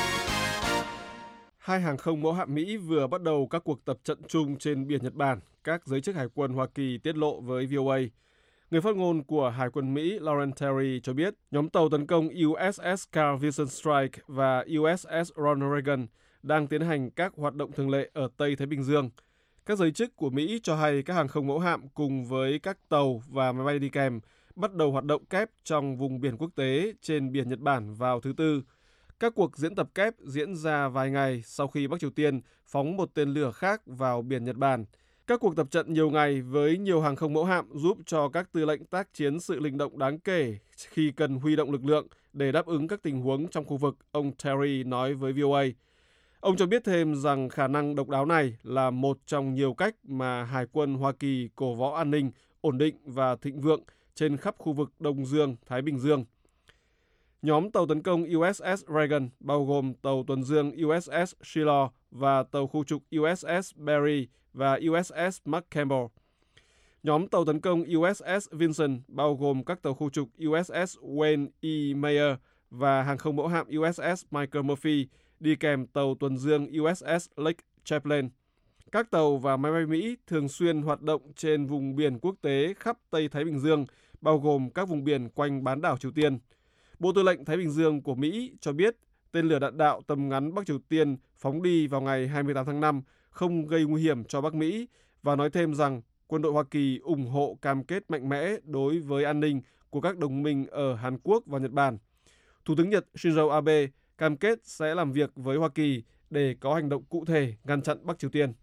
E: Hai hàng không mẫu hạm Mỹ vừa bắt đầu các cuộc tập trận chung trên biển Nhật Bản, các giới chức Hải quân Hoa Kỳ tiết lộ với vê o a. Người phát ngôn của Hải quân Mỹ Lauren Terry cho biết nhóm tàu tấn công u ét ét Carl Vinson Strike và u ét ét Ronald Reagan đang tiến hành các hoạt động thường lệ ở Tây Thái Bình Dương. Các giới chức của Mỹ cho hay các hàng không mẫu hạm cùng với các tàu và máy bay đi kèm bắt đầu hoạt động kép trong vùng biển quốc tế trên biển Nhật Bản vào thứ Tư. Các cuộc diễn tập kép diễn ra vài ngày sau khi Bắc Triều Tiên phóng một tên lửa khác vào biển Nhật Bản. Các cuộc tập trận nhiều ngày với nhiều hàng không mẫu hạm giúp cho các tư lệnh tác chiến sự linh động đáng kể khi cần huy động lực lượng để đáp ứng các tình huống trong khu vực, ông Terry nói với vê o a. Ông cho biết thêm rằng khả năng độc đáo này là một trong nhiều cách mà Hải quân Hoa Kỳ cổ võ an ninh, ổn định và thịnh vượng trên khắp khu vực Đông Dương, Thái Bình Dương. Nhóm tàu tấn công u ét ét Reagan bao gồm tàu tuần dương u ét ét Shiloh và tàu khu trục u ét ét Barry và u ét ét Mark Campbell. Nhóm tàu tấn công u ét ét Vinson bao gồm các tàu khu trục u ét ét Wayne E. Mayer và hàng không mẫu hạm u ét ét Michael Murphy đi kèm tàu tuần dương u ét ét Lake Champlain. Các tàu và máy bay Mỹ thường xuyên hoạt động trên vùng biển quốc tế khắp Tây Thái Bình Dương, bao gồm các vùng biển quanh bán đảo Triều Tiên. Bộ Tư lệnh Thái Bình Dương của Mỹ cho biết tên lửa đạn đạo tầm ngắn Bắc Triều Tiên phóng đi vào ngày hai mươi tám tháng năm không gây nguy hiểm cho Bắc Mỹ và nói thêm rằng quân đội Hoa Kỳ ủng hộ cam kết mạnh mẽ đối với an ninh của các đồng minh ở Hàn Quốc và Nhật Bản. Thủ tướng Nhật Shinzo Abe cam kết sẽ làm việc với Hoa Kỳ để có hành động cụ thể ngăn chặn Bắc Triều Tiên.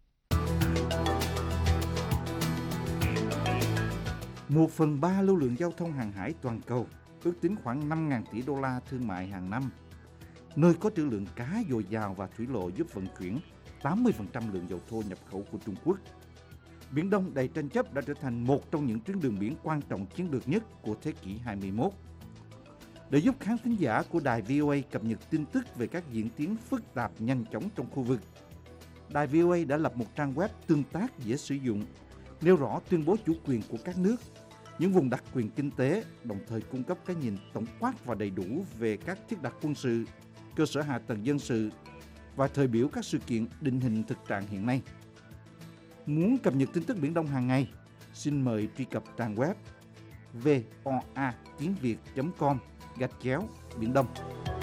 C: Một phần ba lưu lượng giao thông hàng hải toàn cầu, ước tính khoảng năm nghìn tỷ đô la thương mại hàng năm. Nơi có trữ lượng cá dồi dào và thủy lộ giúp vận chuyển tám mươi phần trăm lượng dầu thô nhập khẩu của Trung Quốc. Biển Đông đầy tranh chấp đã trở thành một trong những tuyến đường biển quan trọng chiến lược nhất của thế kỷ hai mươi mốt. Để giúp khán thính giả của đài vê o a cập nhật tin tức về các diễn tiến phức tạp nhanh chóng trong khu vực, đài vê o a đã lập một trang web tương tác dễ sử dụng, nêu rõ tuyên bố chủ quyền của các nước, những vùng đặc quyền kinh tế, đồng thời cung cấp cái nhìn tổng quát và đầy đủ về các thiết đặt quân sự, cơ sở hạ tầng dân sự và thời biểu các sự kiện định hình thực trạng hiện nay. Muốn cập nhật tin tức Biển Đông hàng ngày, xin mời truy cập trang web voa tiếng việt chấm com gạch chéo Biển Đông.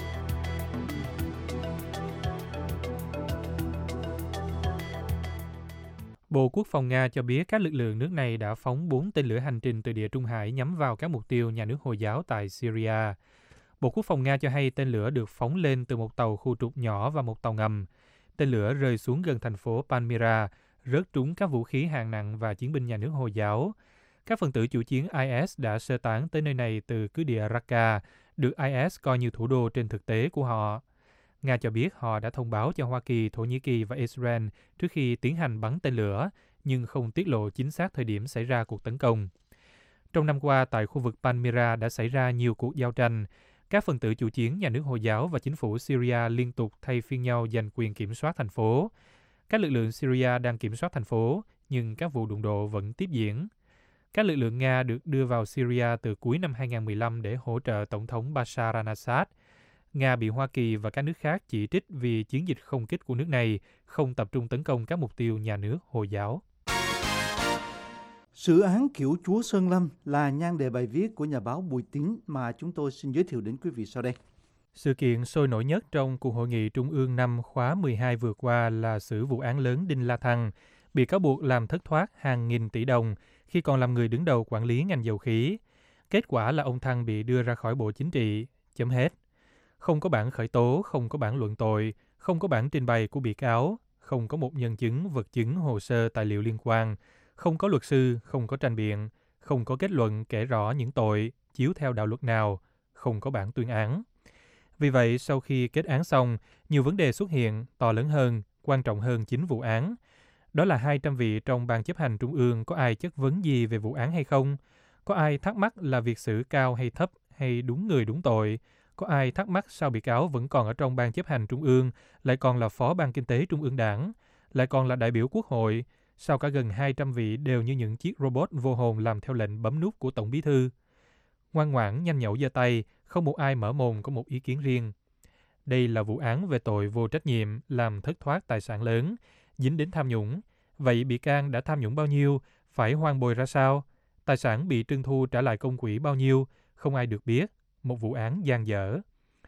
D: Bộ Quốc phòng Nga cho biết các lực lượng nước này đã phóng bốn tên lửa hành trình từ Địa Trung Hải nhắm vào các mục tiêu nhà nước Hồi giáo tại Syria. Bộ Quốc phòng Nga cho hay tên lửa được phóng lên từ một tàu khu trục nhỏ và một tàu ngầm. Tên lửa rơi xuống gần thành phố Palmyra, rớt trúng các vũ khí hạng nặng và chiến binh nhà nước Hồi giáo. Các phần tử chủ chiến i ét đã sơ tán tới nơi này từ cứ địa Raqqa, được i ét coi như thủ đô trên thực tế của họ. Nga cho biết họ đã thông báo cho Hoa Kỳ, Thổ Nhĩ Kỳ và Israel trước khi tiến hành bắn tên lửa, nhưng không tiết lộ chính xác thời điểm xảy ra cuộc tấn công. Trong năm qua, tại khu vực Palmyra đã xảy ra nhiều cuộc giao tranh. Các phần tử chủ chiến nhà nước Hồi giáo và chính phủ Syria liên tục thay phiên nhau giành quyền kiểm soát thành phố. Các lực lượng Syria đang kiểm soát thành phố, nhưng các vụ đụng độ vẫn tiếp diễn. Các lực lượng Nga được đưa vào Syria từ cuối năm hai nghìn không trăm mười lăm để hỗ trợ Tổng thống Bashar al-Assad. Nga bị Hoa Kỳ và các nước khác chỉ trích vì chiến dịch không kích của nước này không tập trung tấn công các mục tiêu nhà nước Hồi giáo.
C: Sự án Kiểu Chúa Sơn Lâm là nhan đề bài viết của nhà báo Bùi Tín mà chúng tôi xin giới thiệu đến quý vị sau đây.
D: Sự kiện sôi nổi nhất trong cuộc hội nghị Trung ương năm khóa mười hai vừa qua là xử vụ án lớn Đinh La Thăng, bị cáo buộc làm thất thoát hàng nghìn tỷ đồng khi còn làm người đứng đầu quản lý ngành dầu khí. Kết quả là ông Thăng bị đưa ra khỏi Bộ Chính trị, chấm hết. Không có bản khởi tố, không có bản luận tội, không có bản trình bày của bị cáo, không có một nhân chứng, vật chứng, hồ sơ, tài liệu liên quan, không có luật sư, không có tranh biện, không có kết luận kể rõ những tội, chiếu theo đạo luật nào, không có bản tuyên án. Vì vậy, sau khi kết án xong, nhiều vấn đề xuất hiện, to lớn hơn, quan trọng hơn chính vụ án. Đó là hai trăm vị trong Ban chấp hành Trung ương có ai chất vấn gì về vụ án hay không? Có ai thắc mắc là việc xử cao hay thấp hay đúng người đúng tội? Có ai thắc mắc sao bị cáo vẫn còn ở trong Ban chấp hành Trung ương, lại còn là Phó Ban Kinh tế Trung ương Đảng, lại còn là đại biểu Quốc hội? Sao cả gần hai trăm vị đều như những chiếc robot vô hồn làm theo lệnh bấm nút của Tổng Bí thư? Ngoan ngoãn, nhanh nhẩu giơ tay, không một ai mở mồm có một ý kiến riêng. Đây là vụ án về tội vô trách nhiệm, làm thất thoát tài sản lớn, dính đến tham nhũng. Vậy bị can đã tham nhũng bao nhiêu? Phải hoàn bồi ra sao? Tài sản bị trưng thu trả lại công quỹ bao nhiêu? Không ai được biết. Một vụ án dang dở.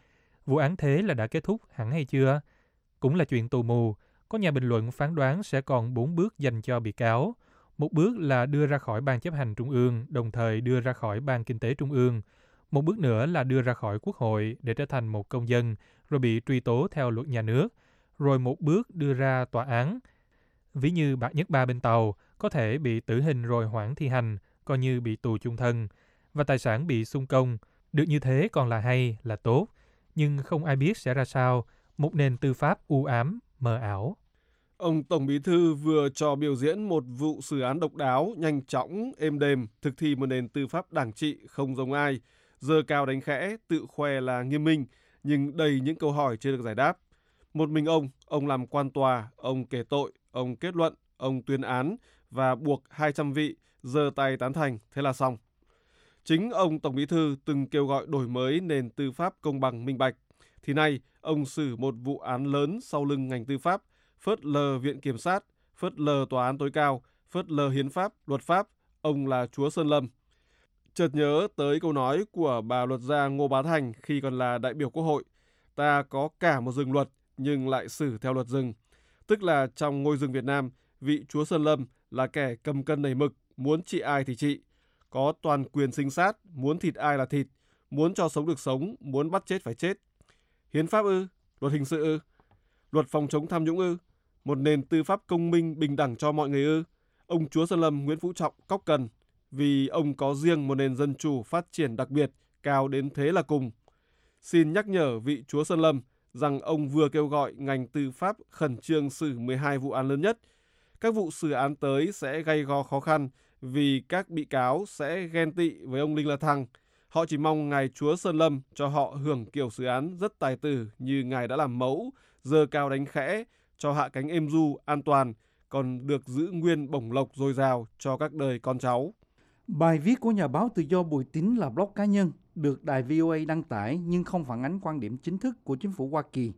D: Vụ án thế là đã kết thúc hẳn hay chưa? Cũng là chuyện tù mù. Có nhà bình luận phán đoán sẽ còn bốn bước dành cho bị cáo. Một bước là đưa ra khỏi Ban chấp hành Trung ương, đồng thời đưa ra khỏi Ban Kinh tế Trung ương. Một bước nữa là đưa ra khỏi Quốc hội để trở thành một công dân, rồi bị truy tố theo luật nhà nước. Rồi một bước đưa ra tòa án. Ví như Bạc Nhất Ba bên Tàu, có thể bị tử hình rồi hoãn thi hành, coi như bị tù chung thân. Và tài sản bị xung công. Được như thế còn là hay, là tốt. Nhưng không ai biết sẽ ra sao. Một nền tư pháp u ám, mờ ảo.
E: Ông Tổng Bí thư vừa cho biểu diễn một vụ xử án độc đáo, nhanh chóng, êm đềm, thực thi một nền tư pháp đảng trị không giống ai, giơ cao đánh khẽ, tự khoe là nghiêm minh, nhưng đầy những câu hỏi chưa được giải đáp. Một mình ông, ông làm quan tòa, ông kể tội, ông kết luận, ông tuyên án và buộc hai trăm vị giơ tay tán thành, thế là xong. Chính ông Tổng Bí thư từng kêu gọi đổi mới nền tư pháp công bằng minh bạch, thì nay ông xử một vụ án lớn sau lưng ngành tư pháp, phớt lờ Viện Kiểm sát, phớt lờ Tòa án tối cao, phớt lờ hiến pháp, luật pháp, ông là Chúa Sơn Lâm. Chợt nhớ tới câu nói của bà luật gia Ngô Bá Thành khi còn là đại biểu Quốc hội, ta có cả một rừng luật nhưng lại xử theo luật rừng. Tức là trong ngôi rừng Việt Nam, vị Chúa Sơn Lâm là kẻ cầm cân nảy mực, muốn trị ai thì trị, có toàn quyền sinh sát, muốn thịt ai là thịt, muốn cho sống được sống, muốn bắt chết phải chết. Hiến pháp ư? Luật hình sự ư? Luật phòng chống tham nhũng ư? Một nền tư pháp công minh bình đẳng cho mọi người ư? Ông Chúa Sơn Lâm Nguyễn Phú Trọng cóc cần, vì ông có riêng một nền dân chủ phát triển đặc biệt, cao đến thế là cùng. Xin nhắc nhở vị Chúa Sơn Lâm rằng ông vừa kêu gọi ngành tư pháp khẩn trương xử mười hai vụ án lớn nhất. các vụ xử án tới sẽ gay go khó khăn vì các bị cáo sẽ ghen tị với ông Đinh La Thăng. Họ chỉ mong Ngài Chúa Sơn Lâm cho họ hưởng kiểu xử án rất tài tử như Ngài đã làm mẫu, giơ cao đánh khẽ, cho hạ cánh êm du, an toàn, còn được giữ nguyên bổng lộc dồi dào cho các đời con cháu.
C: Bài viết của nhà báo tự do Bùi Tín là blog cá nhân, được đài vê o a đăng tải nhưng không phản ánh quan điểm chính thức của chính phủ Hoa Kỳ.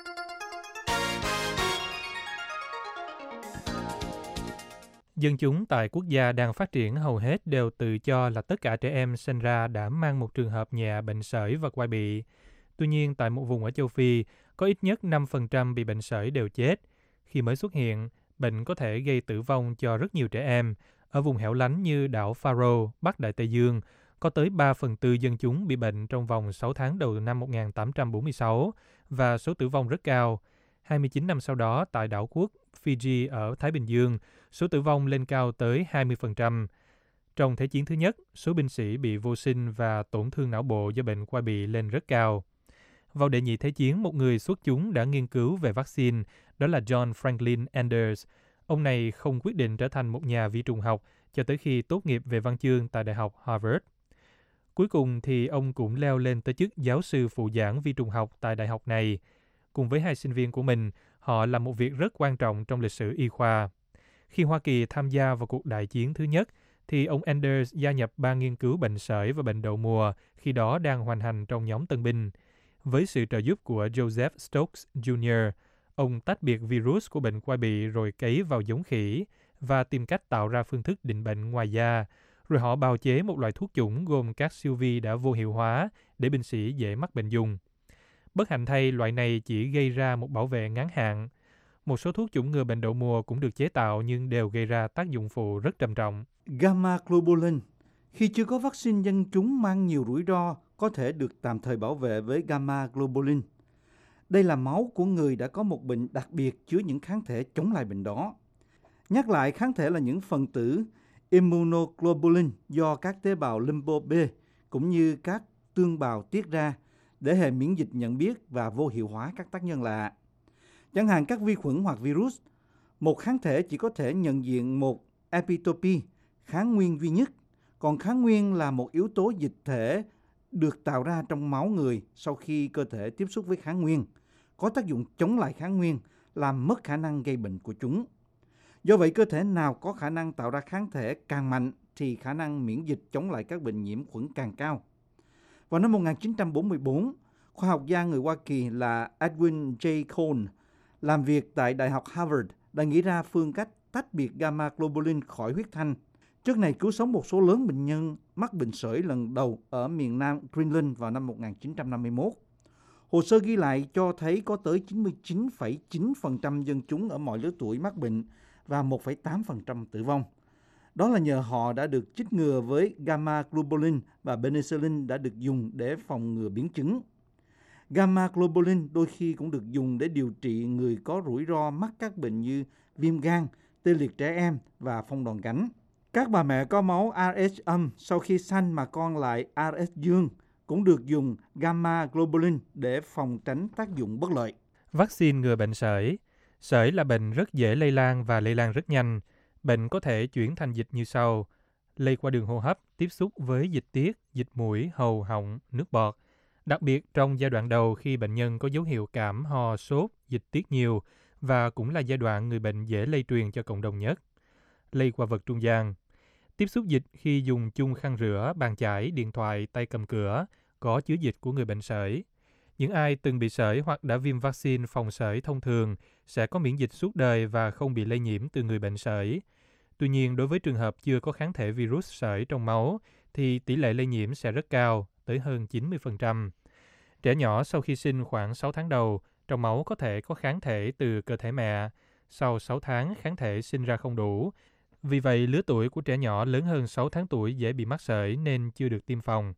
D: Dân chúng tại quốc gia đang phát triển hầu hết đều tự cho là tất cả trẻ em sinh ra đã mang một trường hợp nhẹ bệnh sởi và quai bị. Tuy nhiên, tại một vùng ở châu Phi, có ít nhất năm phần trăm bị bệnh sởi đều chết. Khi mới xuất hiện, bệnh có thể gây tử vong cho rất nhiều trẻ em. Ở vùng hẻo lánh như đảo Faroe, Bắc Đại Tây Dương, có tới ba phần tư dân chúng bị bệnh trong vòng sáu tháng đầu năm một nghìn tám trăm bốn mươi sáu và số tử vong rất cao. hai mươi chín năm sau đó, tại đảo quốc Fiji ở Thái Bình Dương, số tử vong lên cao tới hai mươi phần trăm. Trong Thế chiến thứ nhất, số binh sĩ bị vô sinh và tổn thương não bộ do bệnh quai bị lên rất cao. Vào đệ nhị Thế chiến, một người xuất chúng đã nghiên cứu về vaccine, đó là John Franklin Anders. Ông này không quyết định trở thành một nhà vi trùng học cho tới khi tốt nghiệp về văn chương tại Đại học Harvard. Cuối cùng thì ông cũng leo lên tới chức giáo sư phụ giảng vi trùng học tại đại học này. Cùng với hai sinh viên của mình, họ làm một việc rất quan trọng trong lịch sử y khoa. Khi Hoa Kỳ tham gia vào cuộc đại chiến thứ nhất, thì ông Anders gia nhập ban nghiên cứu bệnh sởi và bệnh đậu mùa, khi đó đang hoành hành trong nhóm tân binh. Với sự trợ giúp của Joseph Stokes Junior, ông tách biệt virus của bệnh quai bị rồi cấy vào giống khỉ và tìm cách tạo ra phương thức định bệnh ngoài da. Rồi họ bào chế một loại thuốc chủng gồm các siêu vi đã vô hiệu hóa để binh sĩ dễ mắc bệnh dùng. Bất hạnh thay, loại này chỉ gây ra một bảo vệ ngắn hạn. Một số thuốc chủng ngừa bệnh đậu mùa cũng được chế tạo nhưng đều gây ra tác dụng phụ rất trầm trọng.
C: Gamma globulin. Khi chưa có vaccine, dân chúng mang nhiều rủi ro có thể được tạm thời bảo vệ với gamma globulin. Đây là máu của người đã có một bệnh đặc biệt chứa những kháng thể chống lại bệnh đó. Nhắc lại, kháng thể là những phần tử immunoglobulin do các tế bào lympho B cũng như các tương bào tiết ra để hệ miễn dịch nhận biết và vô hiệu hóa các tác nhân lạ. Chẳng hạn các vi khuẩn hoặc virus, một kháng thể chỉ có thể nhận diện một epitope, kháng nguyên duy nhất, còn kháng nguyên là một yếu tố dịch thể được tạo ra trong máu người sau khi cơ thể tiếp xúc với kháng nguyên, có tác dụng chống lại kháng nguyên, làm mất khả năng gây bệnh của chúng. Do vậy, cơ thể nào có khả năng tạo ra kháng thể càng mạnh thì khả năng miễn dịch chống lại các bệnh nhiễm khuẩn càng cao. Vào năm một nghìn chín trăm bốn mươi tư, khoa học gia người Hoa Kỳ là Edwin J. Cohn làm việc tại Đại học Harvard đã nghĩ ra phương cách tách biệt gamma globulin khỏi huyết thanh. Chất này cứu sống một số lớn bệnh nhân mắc bệnh sởi lần đầu ở miền Nam Greenland vào năm một nghìn chín trăm năm mươi mốt. Hồ sơ ghi lại cho thấy có tới chín mươi chín phẩy chín phần trăm dân chúng ở mọi lứa tuổi mắc bệnh và một phẩy tám phần trăm tử vong. Đó là nhờ họ đã được chích ngừa với gamma globulin và penicillin đã được dùng để phòng ngừa biến chứng. Gamma globulin đôi khi cũng được dùng để điều trị người có rủi ro mắc các bệnh như viêm gan, tê liệt trẻ em và phong đòn gánh. Các bà mẹ có máu rờ hát âm sau khi sanh mà con lại rờ hát dương cũng được dùng gamma globulin để phòng tránh tác dụng bất lợi.
D: Vaccine ngừa bệnh sởi. Sởi là bệnh rất dễ lây lan và lây lan rất nhanh. Bệnh có thể chuyển thành dịch như sau: lây qua đường hô hấp, tiếp xúc với dịch tiết, dịch mũi, hầu, họng, nước bọt. Đặc biệt trong giai đoạn đầu khi bệnh nhân có dấu hiệu cảm, ho, sốt, dịch tiết nhiều và cũng là giai đoạn người bệnh dễ lây truyền cho cộng đồng nhất. Lây qua vật trung gian. Tiếp xúc dịch khi dùng chung khăn rửa, bàn chải, điện thoại, tay cầm cửa có chứa dịch của người bệnh sởi. Những ai từng bị sởi hoặc đã viêm vaccine phòng sởi thông thường sẽ có miễn dịch suốt đời và không bị lây nhiễm từ người bệnh sởi. Tuy nhiên, đối với trường hợp chưa có kháng thể virus sởi trong máu, thì tỷ lệ lây nhiễm sẽ rất cao, tới hơn chín mươi phần trăm. Trẻ nhỏ sau khi sinh khoảng sáu tháng đầu, trong máu có thể có kháng thể từ cơ thể mẹ. Sau sáu tháng, kháng thể sinh ra không đủ. Vì vậy, lứa tuổi của trẻ nhỏ lớn hơn sáu tháng tuổi dễ bị mắc sởi nên chưa được tiêm phòng.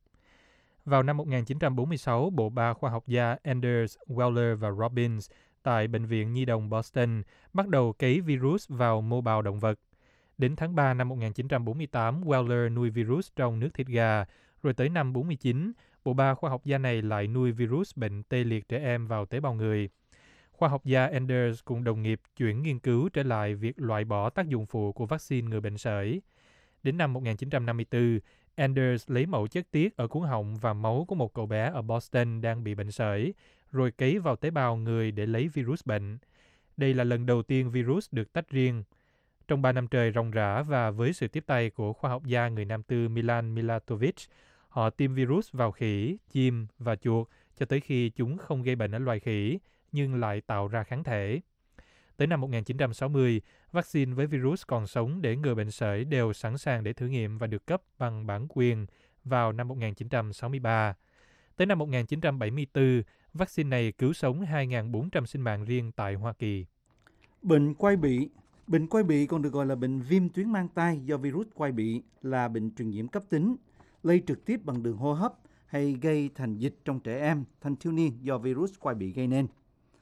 D: Vào năm một nghìn chín trăm bốn mươi sáu, bộ ba khoa học gia Anders, Weller và Robbins tại Bệnh viện Nhi đồng Boston bắt đầu cấy virus vào mô bào động vật. Đến tháng ba năm một nghìn chín trăm bốn mươi tám, Weller nuôi virus trong nước thịt gà, rồi tới năm bốn mươi chín, bộ ba khoa học gia này lại nuôi virus bệnh tê liệt trẻ em vào tế bào người. Khoa học gia Anders cùng đồng nghiệp chuyển nghiên cứu trở lại việc loại bỏ tác dụng phụ của vaccine ngừa bệnh sởi. Đến năm một nghìn chín trăm năm mươi tư, Anders lấy mẫu chất tiết ở cuống họng và máu của một cậu bé ở Boston đang bị bệnh sởi, rồi cấy vào tế bào người để lấy virus bệnh. Đây là lần đầu tiên virus được tách riêng. Trong ba năm trời ròng rã và với sự tiếp tay của khoa học gia người Nam tư Milan Milatovic, họ tiêm virus vào khỉ, chim và chuột cho tới khi chúng không gây bệnh ở loài khỉ, nhưng lại tạo ra kháng thể. Tới năm một nghìn chín trăm sáu mươi, vaccine với virus còn sống để ngừa bệnh sởi đều sẵn sàng để thử nghiệm và được cấp bằng bản quyền vào năm một nghìn chín trăm sáu mươi ba. Tới năm một nghìn chín trăm bảy mươi tư, vaccine này cứu sống hai nghìn bốn trăm sinh mạng riêng tại Hoa Kỳ.
C: Bệnh quai bị. Bệnh quai bị còn được gọi là bệnh viêm tuyến mang tai do virus quai bị, là bệnh truyền nhiễm cấp tính, lây trực tiếp bằng đường hô hấp hay gây thành dịch trong trẻ em, thanh thiếu niên do virus quai bị gây nên.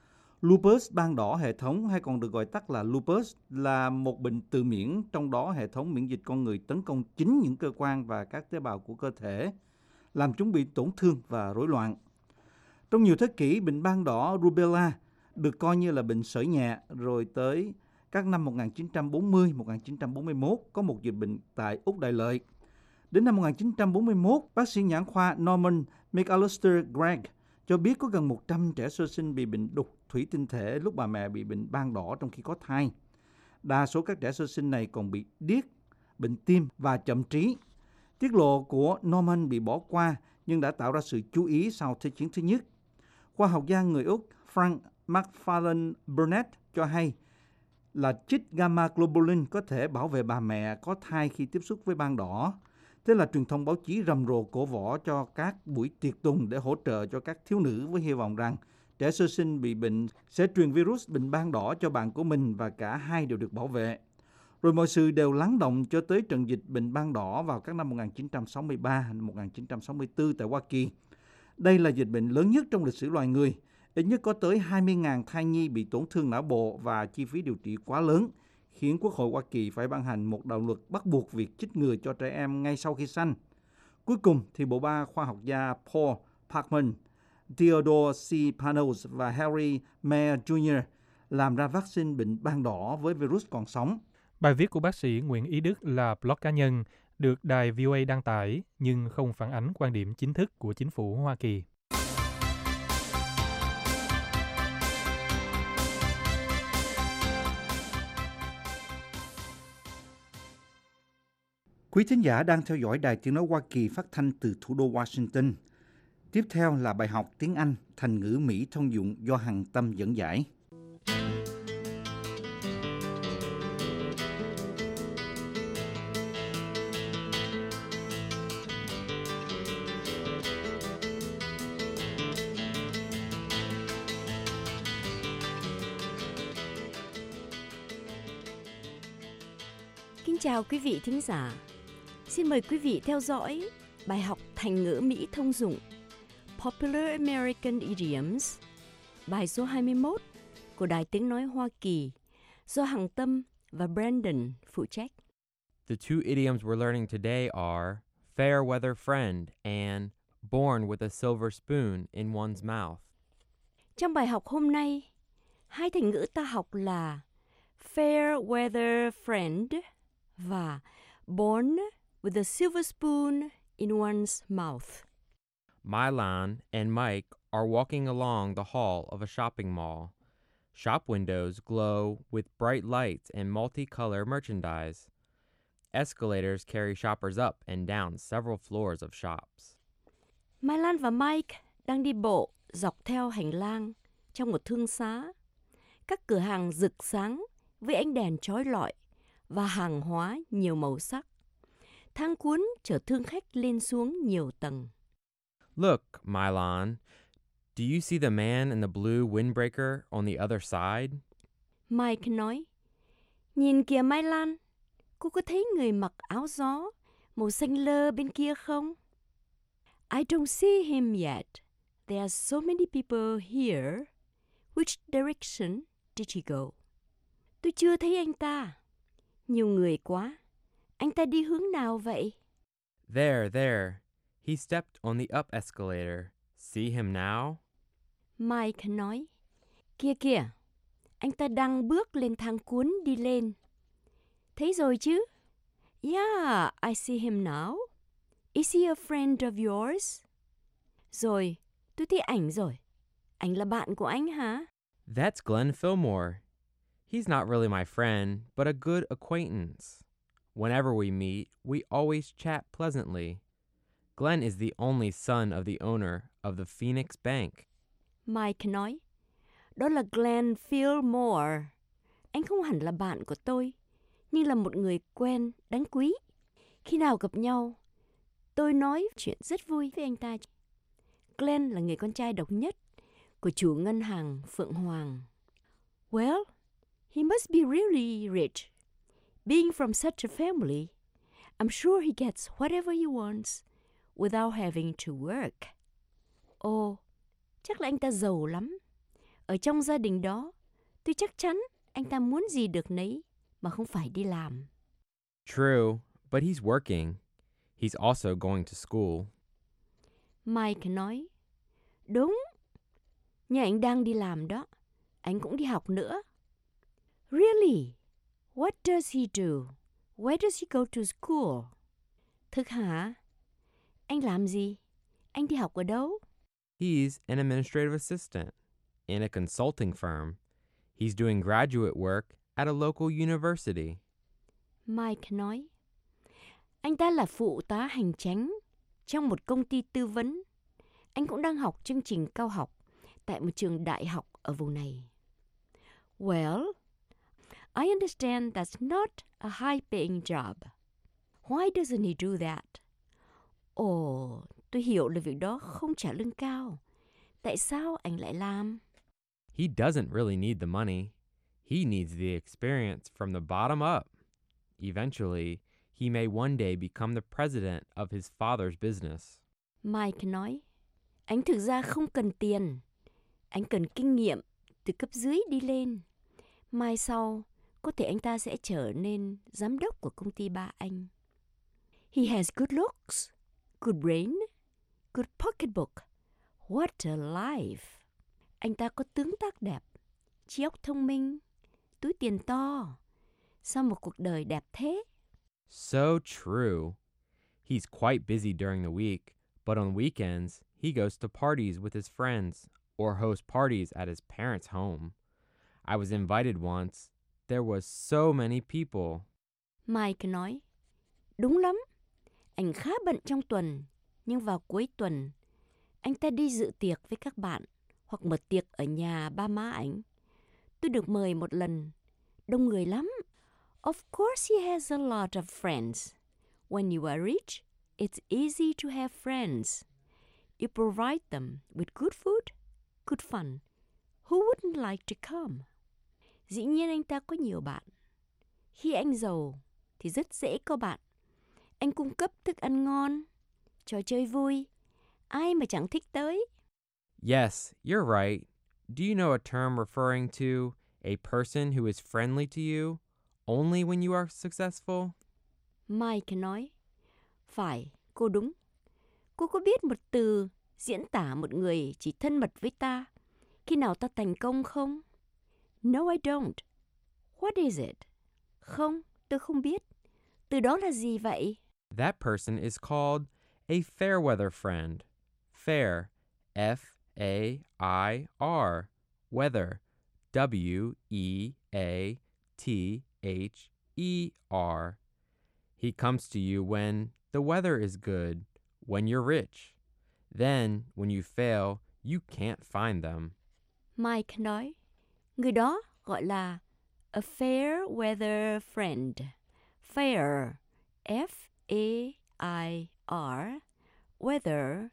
C: Lupus ban đỏ hệ thống, hay còn được gọi tắt là lupus, là một bệnh tự miễn, trong đó hệ thống miễn dịch con người tấn công chính những cơ quan và các tế bào của cơ thể, làm chúng bị tổn thương và rối loạn. Trong nhiều thế kỷ, bệnh ban đỏ rubella được coi như là bệnh sởi nhẹ, rồi tới các năm một nghìn chín trăm bốn mươi đến một nghìn chín trăm bốn mươi mốt có một dịch bệnh tại Úc Đại Lợi. Đến năm một nghìn chín trăm bốn mươi mốt, bác sĩ nhãn khoa Norman McAllister Gregg cho biết có gần một trăm trẻ sơ sinh bị bệnh đục thủy tinh thể lúc bà mẹ bị bệnh ban đỏ trong khi có thai. Đa số các trẻ sơ sinh này còn bị điếc, bệnh tim và chậm trí. Tiết lộ của Norman bị bỏ qua nhưng đã tạo ra sự chú ý sau Thế chiến thứ nhất. Khoa học gia người Úc Frank McFarlane Burnett cho hay là chích gamma globulin có thể bảo vệ bà mẹ có thai khi tiếp xúc với ban đỏ. Thế là truyền thông báo chí rầm rộ cổ võ cho các buổi tiệc tùng để hỗ trợ cho các thiếu nữ với hy vọng rằng trẻ sơ sinh bị bệnh sẽ truyền virus bệnh ban đỏ cho bạn của mình và cả hai đều được bảo vệ. Rồi mọi sự đều lắng động cho tới trận dịch bệnh ban đỏ vào các năm một nghìn chín trăm sáu mươi ba đến một nghìn chín trăm sáu mươi tư tại Hoa Kỳ. Đây là dịch bệnh lớn nhất trong lịch sử loài người. Ít nhất có tới hai mươi nghìn thai nhi bị tổn thương não bộ và chi phí điều trị quá lớn, khiến Quốc hội Hoa Kỳ phải ban hành một đạo luật bắt buộc việc chích ngừa cho trẻ em ngay sau khi sanh. Cuối cùng thì bộ ba khoa học gia Paul Parkman, Theodore C. Panos và Harry Mayer Junior làm ra vaccine bệnh ban đỏ với virus còn sống.
D: Bài viết của bác sĩ Nguyễn Ý Đức là blog cá nhân, được đài vê o a đăng tải nhưng không phản ánh quan điểm chính thức của chính phủ Hoa Kỳ.
C: Quý thính giả đang theo dõi Đài Tiếng nói Hoa Kỳ phát thanh từ thủ đô Washington. Tiếp theo là bài học tiếng Anh thành ngữ Mỹ thông dụng do Hằng Tâm dẫn giải.
L: Kính chào quý vị thính giả. Xin mời quý vị theo dõi bài học thành ngữ Mỹ thông dụng Popular American Idioms, bài số hai mươi mốt của Đài Tiếng nói Hoa Kỳ do Hằng Tâm và Brandon phụ trách.
M: The two idioms we're learning today are fair weather friend and born with a silver spoon in one's mouth.
L: Trong bài học hôm nay, hai thành ngữ ta học là fair weather friend và born with a silver spoon in one's mouth.
M: Milan and Mike are walking along the hall of a shopping mall. Shop windows glow with bright lights and multicolored merchandise. Escalators carry shoppers up and down several floors of shops.
L: Mai Lan và Mike đang đi bộ dọc theo hành lang trong một thương xá. Các cửa hàng rực sáng với ánh đèn chói lọi và hàng hóa nhiều màu sắc. Thang cuốn chở thương khách lên xuống nhiều tầng.
M: Look, Milan, do you see the man in the blue windbreaker on the other side?
L: Mike nói, nhìn kìa Mai Lan, cô có thấy người mặc áo gió màu xanh lơ bên kia không? I don't see him yet. There are so many people here. Which direction did he go? Tôi chưa thấy anh ta. Nhiều người quá. Anh ta đi hướng nào vậy?
M: There, there. He stepped on the up escalator. See him now?
L: Mike nói, Kìa kìa, anh ta đang bước lên thang cuốn đi lên. Thấy rồi chứ? Yeah, I see him now. Is he a friend of yours? Rồi, tôi thấy ảnh rồi. Anh là bạn của anh hả?
M: That's Glenn Fillmore. He's not really my friend, but a good acquaintance. Whenever we meet, we always chat pleasantly. Glenn is the only son of the owner of the Phoenix Bank.
L: Mike nói, đó là Glenn Fillmore. Anh không hẳn là bạn của tôi, nhưng là một người quen đáng quý. Khi nào gặp nhau, tôi nói chuyện rất vui với anh ta. Glenn là người con trai độc nhất của chủ ngân hàng Phượng Hoàng. Well, he must be really rich. Being from such a family, I'm sure he gets whatever he wants without having to work. Ồ, chắc là anh ta giàu lắm. Ở trong gia đình đó, tôi chắc chắn anh ta muốn gì được nấy mà không phải đi làm.
M: True, but he's working. He's also going to school.
L: Mike nói, đúng, nhưng anh đang đi làm đó. Anh cũng đi học nữa. Really? What does he do? Where does he go to school? Thực hả? Anh làm gì? Anh đi học ở đâu?
M: He's an administrative assistant in a consulting firm. He's doing graduate work at a local university.
L: Mike nói, anh ta là phụ tá hành chánh trong một công ty tư vấn. Anh cũng đang học chương trình cao học tại một trường đại học ở vùng này. Well, I understand that's not a high-paying job. Why doesn't he do that? Ồ, tôi hiểu là việc đó không trả lương cao. Tại sao anh lại làm?
M: He doesn't really need the money. He needs the experience from the bottom up. Eventually, he may one day become the president of his father's business.
L: Mike nói, anh thực ra không cần tiền. Anh cần kinh nghiệm từ cấp dưới đi lên. Mai sau, có thể anh ta sẽ trở nên giám đốc của công ty ba anh. He has good looks, good brain, good pocketbook. What a life! Anh ta có tướng tác đẹp, trí óc thông minh, túi tiền to. Sao một cuộc đời đẹp thế?
M: So true. He's quite busy during the week, but on weekends, he goes to parties with his friends or hosts parties at his parents' home. I was invited once. There was so many people.
L: Mike nói, đúng lắm. Anh khá bận trong tuần, nhưng vào cuối tuần, anh ta đi dự tiệc với các bạn hoặc mở tiệc ở nhà ba má ảnh. Tôi được mời một lần. Đông người lắm. Of course he has a lot of friends. When you are rich, it's easy to have friends. You provide them with good food, good fun. Who wouldn't like to come? Dĩ nhiên anh ta có nhiều bạn. Khi anh giàu thì rất dễ có bạn. Anh cung cấp thức ăn ngon, trò chơi vui. Ai mà chẳng thích tới.
M: Yes, you're right. Do you know a term referring to a person who is friendly to you only when you are successful?
L: Mike nói, phải, cô đúng. Cô có biết một từ diễn tả một người chỉ thân mật với ta khi nào ta thành công không? No, I don't. What is it? Không, tôi không biết. Từ đó là gì vậy?
M: That person is called a fair weather friend. Fair, F A I R, weather, W E A T H E R. He comes to you when the weather is good, when you're rich. Then, when you fail, you can't find them.
L: Mike nói, người đó gọi là a fair weather friend. Fair, F A I R, weather,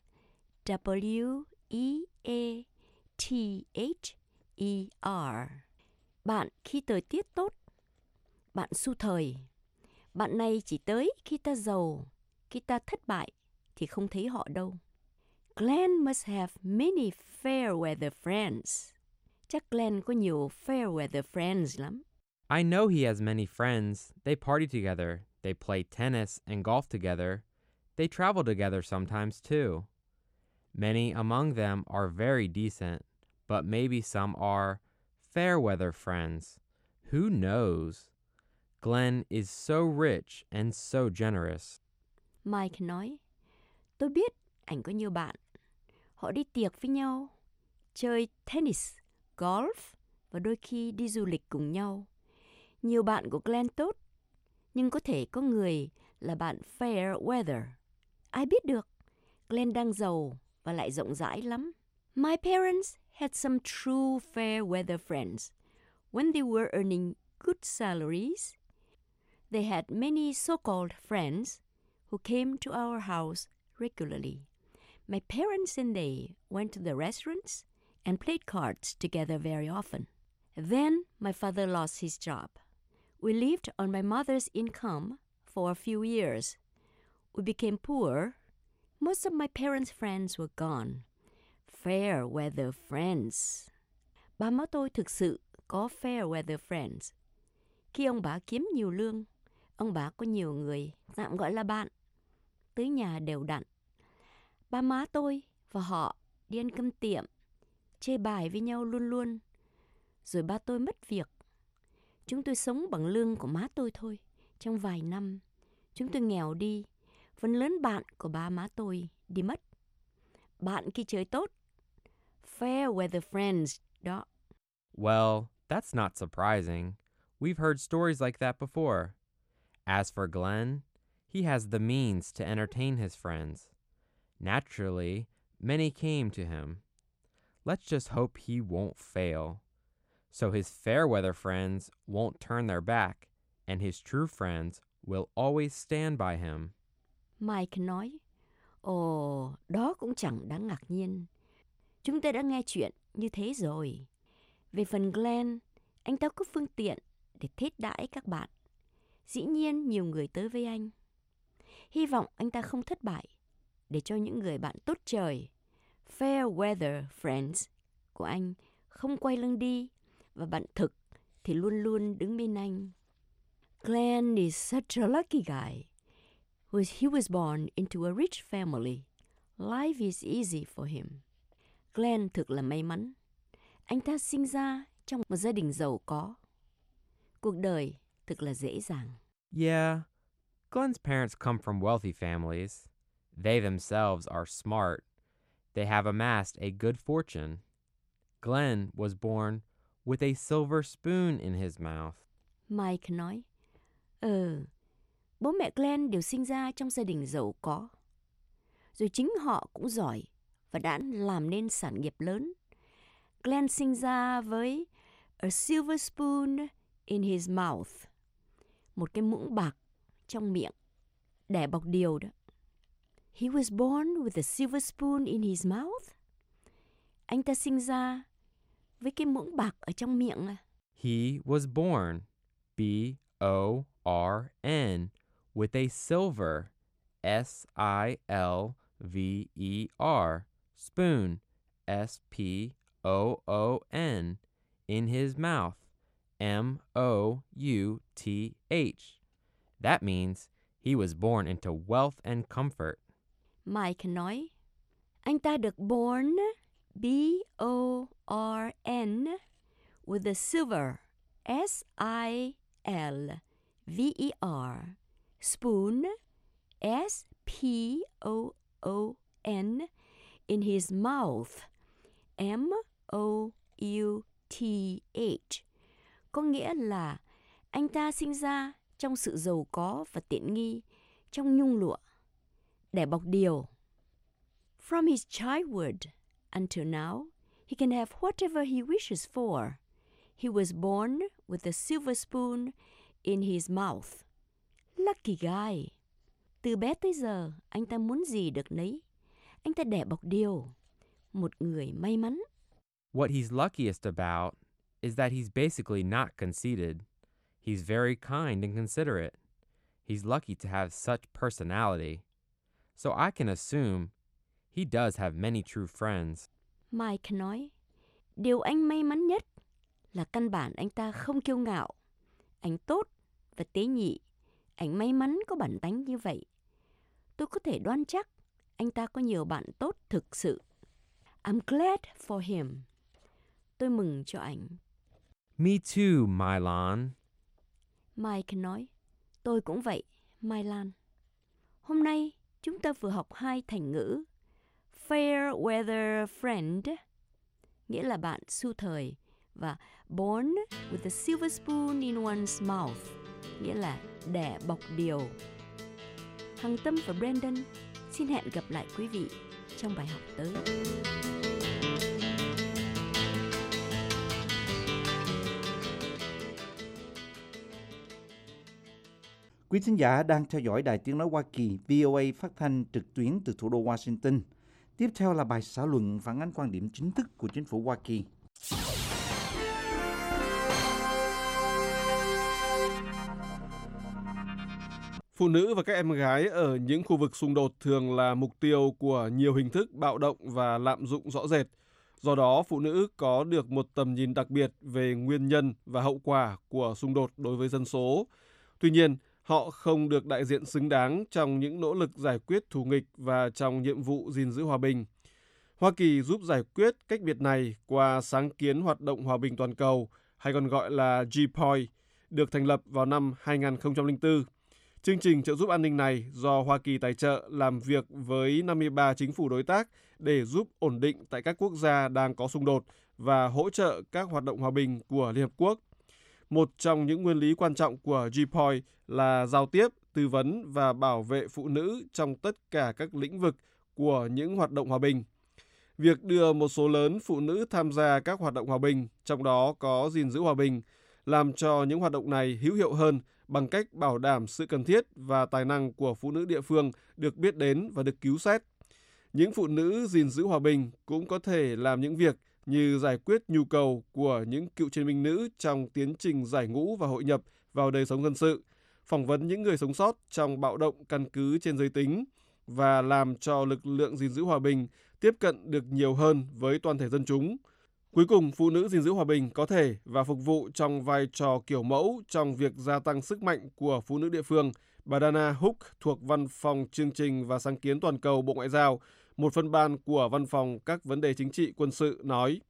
L: W E A T H E R. Bạn khi thời tiết tốt. Bạn xu thời. Bạn này chỉ tới khi ta giàu, khi ta thất bại thì không thấy họ đâu. Glenn must have many fair weather friends. Chắc Glenn có nhiều fair weather friends lắm.
M: I know he has many friends. They party together. They play tennis and golf together. They travel together sometimes too. Many among them are very decent, but maybe some are fair weather friends. Who knows? Glenn is so rich and so generous.
L: Mike nói, tôi biết anh có nhiều bạn. Họ đi tiệc với nhau, chơi tennis, golf và đôi khi đi du lịch cùng nhau. Nhiều bạn của Glenn tốt, nhưng có thể có người là bạn fair weather. Ai biết được, Glenn đang giàu và lại rộng rãi lắm. My parents had some true fair weather friends. When they were earning good salaries, they had many so-called friends who came to our house regularly. My parents and they went to the restaurants and played cards together very often. Then my father lost his job. We lived on my mother's income for a few years. We became poor. Most of my parents' friends were gone. Fair weather friends. Ba má tôi thực sự có fair weather friends. Khi ông bà kiếm nhiều lương, ông bà có nhiều người tạm gọi là bạn, tới nhà đều đặn. Ba má tôi và họ đi ăn cơm tiệm, chơi bài với nhau luôn luôn. Rồi ba tôi mất việc. Chúng tôi sống bằng lương của má tôi thôi. Trong vài năm, chúng tôi nghèo đi. Phần lớn bạn của ba má tôi đi mất. Bạn khi chơi tốt, fair weather friends đó.
M: Well, that's not surprising. We've heard stories like that before. As for Glenn, he has the means to entertain his friends. Naturally, many came to him. Let's just hope he won't fail. So his fair weather friends won't turn their back, and his true friends will always stand by him.
L: Mike nói, ồ, đó cũng chẳng đáng ngạc nhiên. Chúng ta đã nghe chuyện như thế rồi. Về phần Glenn, anh ta có phương tiện để thiết đãi các bạn. Dĩ nhiên nhiều người tới với anh. Hy vọng anh ta không thất bại để cho những người bạn tốt trời, fair weather friends của anh không quay lưng đi và bạn thực thì luôn luôn đứng bên anh. Glenn is such a lucky guy. He was born into a rich family. Life is easy for him. Glenn thực là may mắn. Anh ta sinh ra trong một gia đình giàu có. Cuộc đời thực là dễ dàng.
M: Yeah, Glenn's parents come from wealthy families. They themselves are smart. They have amassed a good fortune. Glenn was born with a silver spoon in his mouth.
L: Mike nói, ờ, bố mẹ Glenn đều sinh ra trong gia đình giàu có. Rồi chính họ cũng giỏi và đã làm nên sản nghiệp lớn. Glenn sinh ra với a silver spoon in his mouth. Một cái muỗng bạc trong miệng, để bọc điều đó. He was born with a silver spoon in his mouth. Anh ta sinh ra với cái muỗng bạc ở trong miệng à?
M: He was born, B O R N, with a silver, S I L V E R, spoon, S P O O N, in his mouth, M O U T H. That means he was born into wealth and comfort.
L: Mike nói, anh ta được born, B O R N, with a silver, S I L V E R, spoon, S P O O N, in his mouth, M O U T H. Có nghĩa là anh ta sinh ra trong sự giàu có và tiện nghi, trong nhung lụa, để bọc điều. From his childhood until now, he can have whatever he wishes for. He was born with a silver spoon in his mouth. Lucky guy. Từ bé tới giờ, anh ta muốn gì được nấy. Anh ta để bọc điều. Một người may mắn.
M: What he's luckiest about is that he's basically not conceited. He's very kind and considerate. He's lucky to have such personality. So I can assume he does have many true friends.
L: Mike nói, điều anh may mắn nhất là căn bản anh ta không kiêu ngạo. Anh tốt và tế nhị. Anh may mắn có bản tánh như vậy. Tôi có thể đoán chắc anh ta có nhiều bạn tốt thực sự. I'm glad for him. Tôi mừng cho anh.
M: Me too, Mylan.
L: Mike nói, tôi cũng vậy, Mai Lan. Hôm nay chúng ta vừa học hai thành ngữ. Fair weather friend, nghĩa là bạn xu thời, và born with a silver spoon in one's mouth, nghĩa là đẻ bọc điều. Hằng Tâm và Brandon xin hẹn gặp lại quý vị trong bài học tới.
C: Quý thính giả đang theo dõi Đài Tiếng Nói Hoa Kỳ vê o a phát thanh trực tuyến từ thủ đô Washington. Tiếp theo là bài xã luận phản ánh quan điểm chính thức của chính phủ Hoa Kỳ.
E: Phụ nữ và các em gái ở những khu vực xung đột thường là mục tiêu của nhiều hình thức bạo động và lạm dụng rõ rệt. Do đó, phụ nữ có được một tầm nhìn đặc biệt về nguyên nhân và hậu quả của xung đột đối với dân số. Tuy nhiên, họ không được đại diện xứng đáng trong những nỗ lực giải quyết thù nghịch và trong nhiệm vụ gìn giữ hòa bình. Hoa Kỳ giúp giải quyết cách biệt này qua sáng kiến hoạt động hòa bình toàn cầu, hay còn gọi là G P O I, được thành lập vào năm hai nghìn không trăm lẻ bốn. Chương trình trợ giúp an ninh này do Hoa Kỳ tài trợ làm việc với năm mươi ba chính phủ đối tác để giúp ổn định tại các quốc gia đang có xung đột và hỗ trợ các hoạt động hòa bình của Liên Hợp Quốc. Một trong những nguyên lý quan trọng của G P O I là giao tiếp, tư vấn và bảo vệ phụ nữ trong tất cả các lĩnh vực của những hoạt động hòa bình. Việc đưa một số lớn phụ nữ tham gia các hoạt động hòa bình, trong đó có gìn giữ hòa bình, làm cho những hoạt động này hữu hiệu hơn bằng cách bảo đảm sự cần thiết và tài năng của phụ nữ địa phương được biết đến và được cứu xét. Những phụ nữ gìn giữ hòa bình cũng có thể làm những việc như giải quyết nhu cầu của những cựu chiến binh nữ trong tiến trình giải ngũ và hội nhập vào đời sống dân sự, phỏng vấn những người sống sót trong bạo động căn cứ trên giới tính và làm cho lực lượng gìn giữ hòa bình tiếp cận được nhiều hơn với toàn thể dân chúng. Cuối cùng, phụ nữ gìn giữ hòa bình có thể và phục vụ trong vai trò kiểu mẫu trong việc gia tăng sức mạnh của phụ nữ địa phương. Bà Dana Hook thuộc Văn phòng Chương trình và Sáng kiến Toàn cầu Bộ Ngoại giao, một phân ban của Văn phòng các vấn đề chính trị quân sự, nói: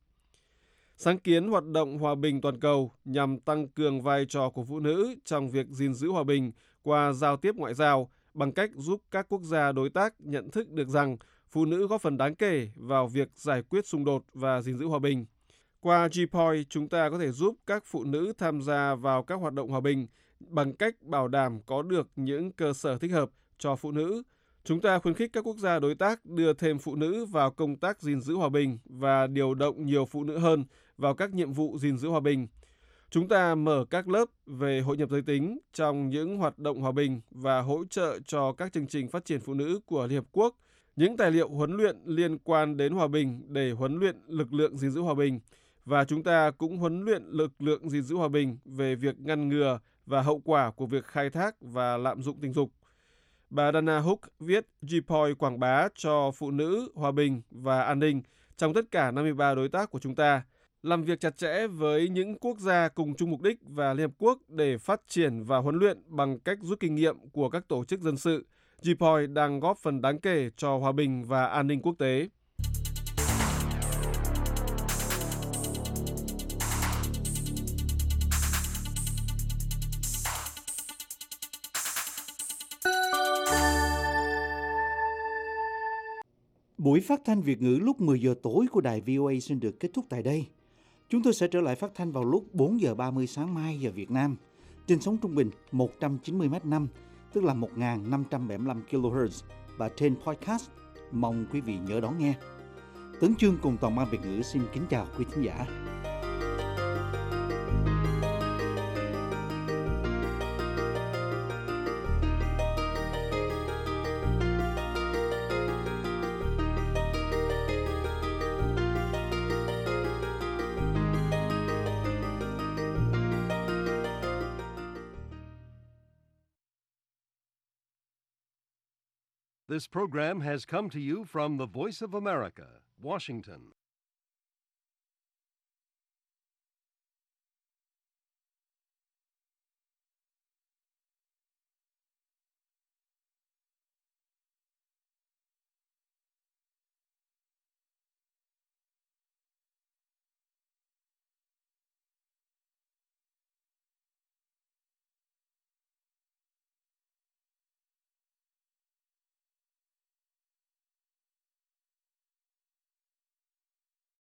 E: Sáng kiến hoạt động hòa bình toàn cầu nhằm tăng cường vai trò của phụ nữ trong việc gìn giữ hòa bình qua giao tiếp ngoại giao bằng cách giúp các quốc gia đối tác nhận thức được rằng phụ nữ góp phần đáng kể vào việc giải quyết xung đột và gìn giữ hòa bình. Qua G P O I, chúng ta có thể giúp các phụ nữ tham gia vào các hoạt động hòa bình bằng cách bảo đảm có được những cơ sở thích hợp cho phụ nữ. Chúng ta khuyến khích các quốc gia đối tác đưa thêm phụ nữ vào công tác gìn giữ hòa bình và điều động nhiều phụ nữ hơn vào các nhiệm vụ gìn giữ hòa bình. Chúng ta mở các lớp về hội nhập giới tính trong những hoạt động hòa bình và hỗ trợ cho các chương trình phát triển phụ nữ của Liên Hợp Quốc, những tài liệu huấn luyện liên quan đến hòa bình để huấn luyện lực lượng gìn giữ hòa bình. Và chúng ta cũng huấn luyện lực lượng gìn giữ hòa bình về việc ngăn ngừa và hậu quả của việc khai thác và lạm dụng tình dục. Bà Dana Hook viết G P O I quảng bá cho phụ nữ, hòa bình và an ninh trong tất cả năm mươi ba đối tác của chúng ta, làm việc chặt chẽ với những quốc gia cùng chung mục đích và Liên Hợp Quốc để phát triển và huấn luyện bằng cách rút kinh nghiệm của các tổ chức dân sự. G P O I đang góp phần đáng kể cho hòa bình và an ninh quốc tế.
C: Buổi phát thanh Việt ngữ lúc mười giờ tối của đài vê o a xin được kết thúc tại đây. Chúng tôi sẽ trở lại phát thanh vào lúc bốn giờ ba mươi sáng mai giờ Việt Nam trên sóng trung bình một trăm chín mươi mét năm, tức là một nghìn năm trăm bảy mươi lăm ki lô héc và trên podcast. Mong quý vị nhớ đón nghe. Tấn Chương cùng toàn ban Việt ngữ xin kính chào quý thính giả.
A: This program has come to you from the Voice of America, Washington.